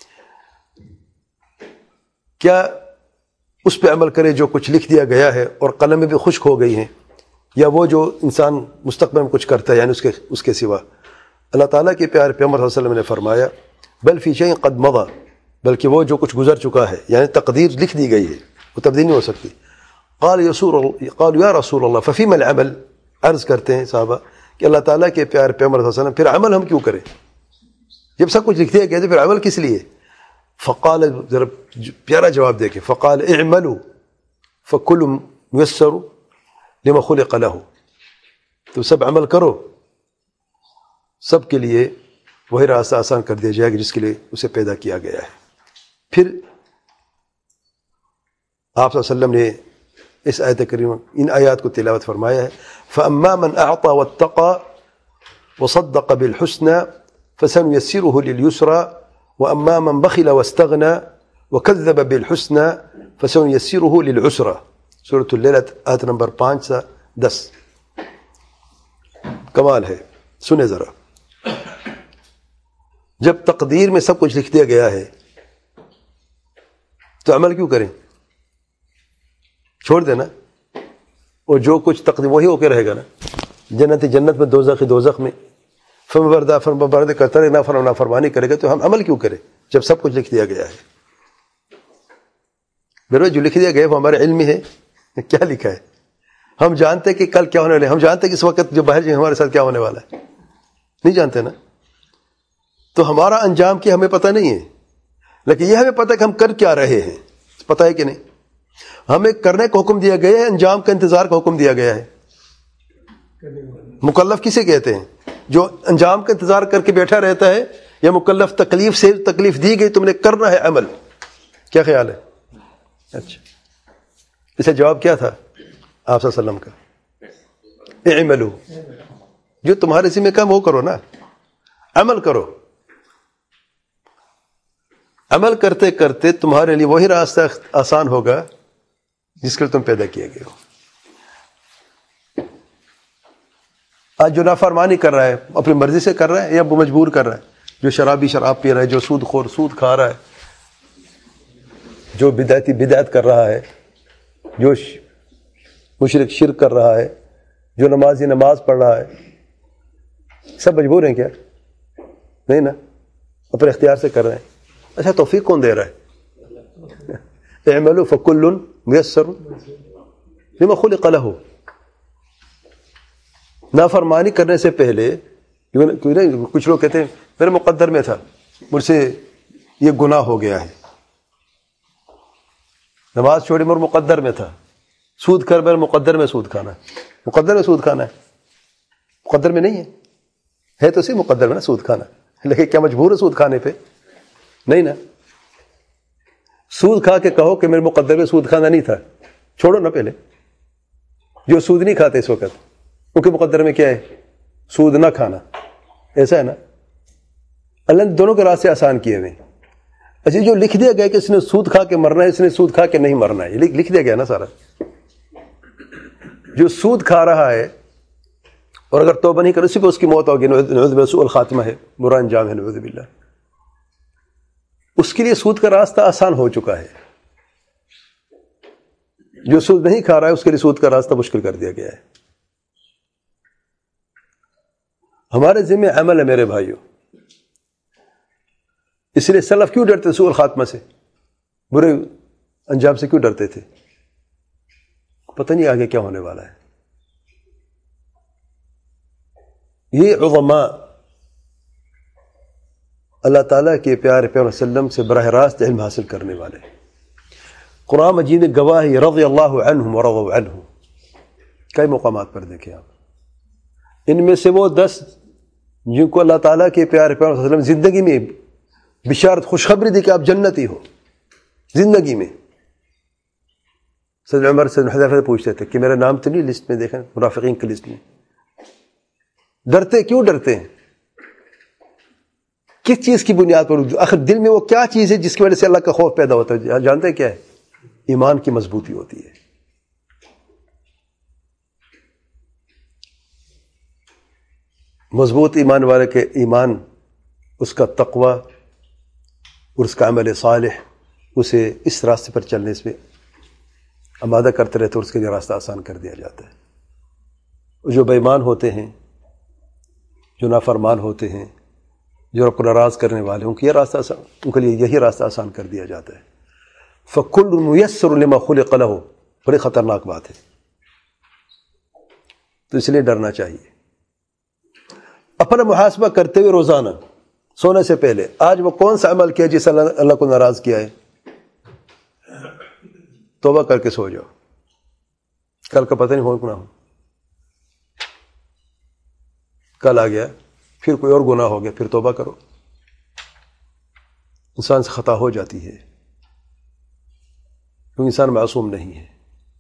کیا اس پہ عمل کرے جو کچھ لکھ دیا گیا ہے اور قلمیں بھی خشک ہو گئی ہیں، یا وہ جو انسان مستقبل میں کچھ کرتا ہے یعنی اس کے اس کے سوا؟ اللہ تعالیٰ کے پیارے پیغمبر صلی اللہ علیہ وسلم نے فرمایا بل فی شیء قد مضى، بلکہ وہ جو کچھ گزر چکا ہے یعنی تقدیر لکھ دی گئی ہے، وہ تبدیل نہیں ہو سکتی. قال قالوا یا رسول اللہ ففیما العمل، عرض کرتے ہیں صحابہ کہ اللہ تعالیٰ کے پیارے پیغمبر صلی اللہ علیہ وسلم پھر عمل ہم کیوں کریں، جب سب کچھ لکھ دیا گیا تو پھر عمل کس لیے؟ فقال، ذرا پیارا جواب دے کے، فقال اعملوا فکل میسر لما خلق له، تو سب عمل کرو، سب کے لیے وہی راستہ آسان کر دیا جائے گا جس کے لیے اسے پیدا کیا گیا ہے. پھر آپ صلی اللہ علیہ وسلم نے اس آیت کریمہ ان آیات کو تلاوت فرمایا ہے فَأَمَّا مَنْ أَعْطَى وَاتَّقَى وَصَدَّقَ بِالْحُسْنَى فَسَنُيَسِّرُهُ لِلْيُسْرَى وَأَمَّا مَنْ بَخِلَ وَاسْتَغْنَى وَكَذَّبَ بِالْحُسْنَى فَسَنُيَسِّرُهُ لِلْعُسْرَى. سورۃ اللیل آیت نمبر پانچ سے دس. کمال ہے. سنیں ذرا. جب تقدیر میں سب کچھ لکھ دیا گیا ہے تو عمل کیوں کریں؟ چھوڑ دینا. اور جو کچھ تقدیر وہی ہو کے رہے گا نا. جنت جنت میں، دوزخ دوزخ میں. فرما بردار فرما بردار کرتا رہے، نافرمان نافرمانی کرے گا تو ہم عمل کیوں کریں جب سب کچھ لکھ دیا گیا ہے؟ میرے جو لکھ دیا گیا ہے وہ ہمارے علم میں ہے. کیا لکھا ہے؟ ہم جانتے کہ کل کیا ہونے والا ہے. ہم جانتے کہ اس وقت جو باہر جو ہمارے ساتھ کیا ہونے والا ہے؟ نہیں جانتے نا. تو ہمارا انجام کیا ہمیں پتہ نہیں ہے، لیکن یہ ہمیں پتہ ہے کہ ہم کر کیا رہے ہیں. پتہ ہے کہ نہیں؟ ہمیں کرنے کا حکم دیا گیا ہے، انجام کا انتظار کا حکم دیا گیا ہے. مکلف کسے کہتے ہیں؟ جو انجام کا انتظار کر کے بیٹھا رہتا ہے، یا مکلف تکلیف سے تکلیف دی گئی تم نے کرنا ہے عمل. کیا خیال ہے؟ اچھا، اسے جواب کیا تھا آپ صلی اللہ علیہ وسلم کا؟ اعملوا، جو تمہارے ذمہ کام وہ کرو نا، عمل کرو. عمل کرتے کرتے تمہارے لیے وہی راستہ آسان ہوگا جس کے لیے تم پیدا کیے گئے ہو. آج جو نافرمانی کر رہا ہے اپنی مرضی سے کر رہا ہے یا مجبور کر رہا ہے؟ جو شرابی شراب پی رہا ہے، جو سود خور سود کھا رہا ہے، جو بدعتی بدعت کر رہا ہے، جو مشرک شرک کر رہا ہے، جو نمازی نماز پڑھ رہا ہے، سب مجبور ہیں کیا؟ نہیں نا، اپنے اختیار سے کر رہے ہیں. اچھا، توفیق کون دے رہا ہے؟ اعملوا فکل میسر لما خلق له. نافرمانی کرنے سے پہلے کچھ لوگ کہتے ہیں میرے مقدر میں تھا، مجھ سے یہ گناہ ہو گیا ہے. نماز چھوڑی مر مقدر میں تھا. سود کر میرے مقدر میں سود کھانا ہے. مقدر میں سود کھانا ہے، مقدر میں نہیں ہے. ہے تو صحیح مقدر میں نا سود کھانا، لیکن کیا مجبور ہے سود کھانے پہ؟ نہیں نا. سود کھا کے کہو کہ میرے مقدر میں سود کھانا نہیں تھا، چھوڑو نا. پہلے جو سود نہیں کھاتے اس وقت ان کے مقدر میں کیا ہے؟ سود نہ کھانا. ایسا ہے نا. اللہ نے دونوں کے راستے آسان کیے ہوئے. اچھا، جو لکھ دیا گیا کہ اس نے سود کھا کے مرنا ہے، اس نے سود کھا کے نہیں مرنا ہے، یہ لکھ دیا گیا نا سارا. جو سود کھا رہا ہے اور اگر توبہ نہیں کرے اسی پہ اس کی موت ہوگی، نعوذ باللہ، سوء الخاتمہ ہے، برا انجام ہے، نعوذ باللہ. اس کے لیے سود کا راستہ آسان ہو چکا ہے. جو سود نہیں کھا رہا ہے اس کے لیے سود کا راستہ مشکل کر دیا گیا ہے. ہمارے ذمہ عمل ہے میرے بھائیوں. اس لیے سلف کیوں ڈرتے سوء الخاتمہ سے، برے انجام سے کیوں ڈرتے تھے؟ پتہ نہیں آگے کیا ہونے والا ہے. یہ علماء اللہ تعالیٰ کے پیارے پیغمبر صلی اللہ علیہ وسلم سے براہ راست علم حاصل کرنے والے. قرآن مجید میں گواہی رضی اللہ عنہم ورضوا عنہ کئی مقامات پر دیکھیں آپ. ان میں سے وہ دس جن کو اللہ تعالیٰ کے پیارے پیغمبر صلی اللہ علیہ وسلم زندگی میں بشارت خوشخبری دی کہ آپ جنتی ہو زندگی میں. سید عمر سید حذیفہ پوچھتے تھے کہ میرا نام تو نہیں لسٹ میں، دیکھیں منافقین کی لسٹ میں. ڈرتے کیوں ڈرتے ہیں؟ کس چیز کی بنیاد پر؟ آخر دل میں وہ کیا چیز ہے جس کی وجہ سے اللہ کا خوف پیدا ہوتا ہے؟ جانتے ہیں کیا ہے؟ ایمان کی مضبوطی ہوتی ہے. مضبوط ایمان والے کے ایمان، اس کا تقوی اور اس کا عمل صالح اسے اس راستے پر چلنے سے آمادہ کرتے رہتے اور اس کے لیے راستہ آسان کر دیا جاتا ہے. جو بے ایمان ہوتے ہیں، جو نافرمان ہوتے ہیں، جو رب کو ناراض کرنے والے، ان کے یہ راستہ آسان، ان کے لیے یہی راستہ آسان کر دیا جاتا ہے. فَكُلٌّ مُيَسَّرٌ لِمَا خُلِقَ لَهُ، بڑی خطرناک بات ہے. تو اس لیے ڈرنا چاہیے. اپنا محاسبہ کرتے ہوئے روزانہ سونے سے پہلے آج وہ کون سا عمل کیا جس سے اللہ, اللہ کو ناراض کیا ہے؟ توبہ کر کے سو جاؤ، کل کا پتہ نہیں ہو نہ ہو. کل آ گیا پھر کوئی اور گناہ ہو گیا، پھر توبہ کرو. انسان سے خطا ہو جاتی ہے کیونکہ انسان معصوم نہیں ہے.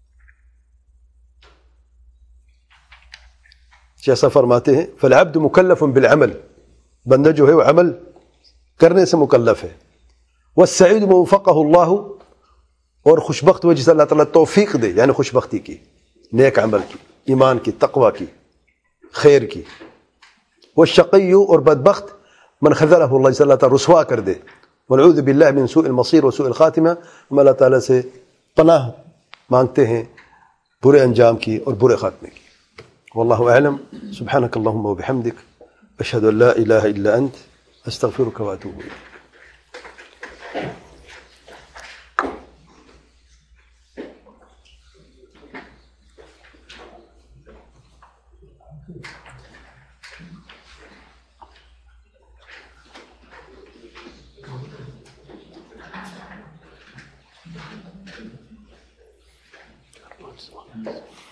جیسا فرماتے ہیں فالعبد مکلف بالعمل، بندہ جو ہے وہ عمل کرنے سے مکلف ہے. والسعید من وفقہ اللہ، اور خوش بخت وہ جسے اللہ تعالیٰ توفیق دے، یعنی خوش بختی کی، نیک عمل کی، ایمان کی، تقوی کی، خیر کی. وہ شقی اور بدبخت من خذلہ اللہ، جسے اللہ تعالیٰ رسوا کر دے. ونعوذ باللہ من سوء المصیر و سوء الخاتمہ، ہم اللہ تعالیٰ سے پناہ مانگتے ہیں برے انجام کی اور برے خاتمے کی. واللہ اعلم. سبحانک اللہم و بحمدک، اشہد ان لا الہ الا انت، استغفرک و اتوب الیک. Yes.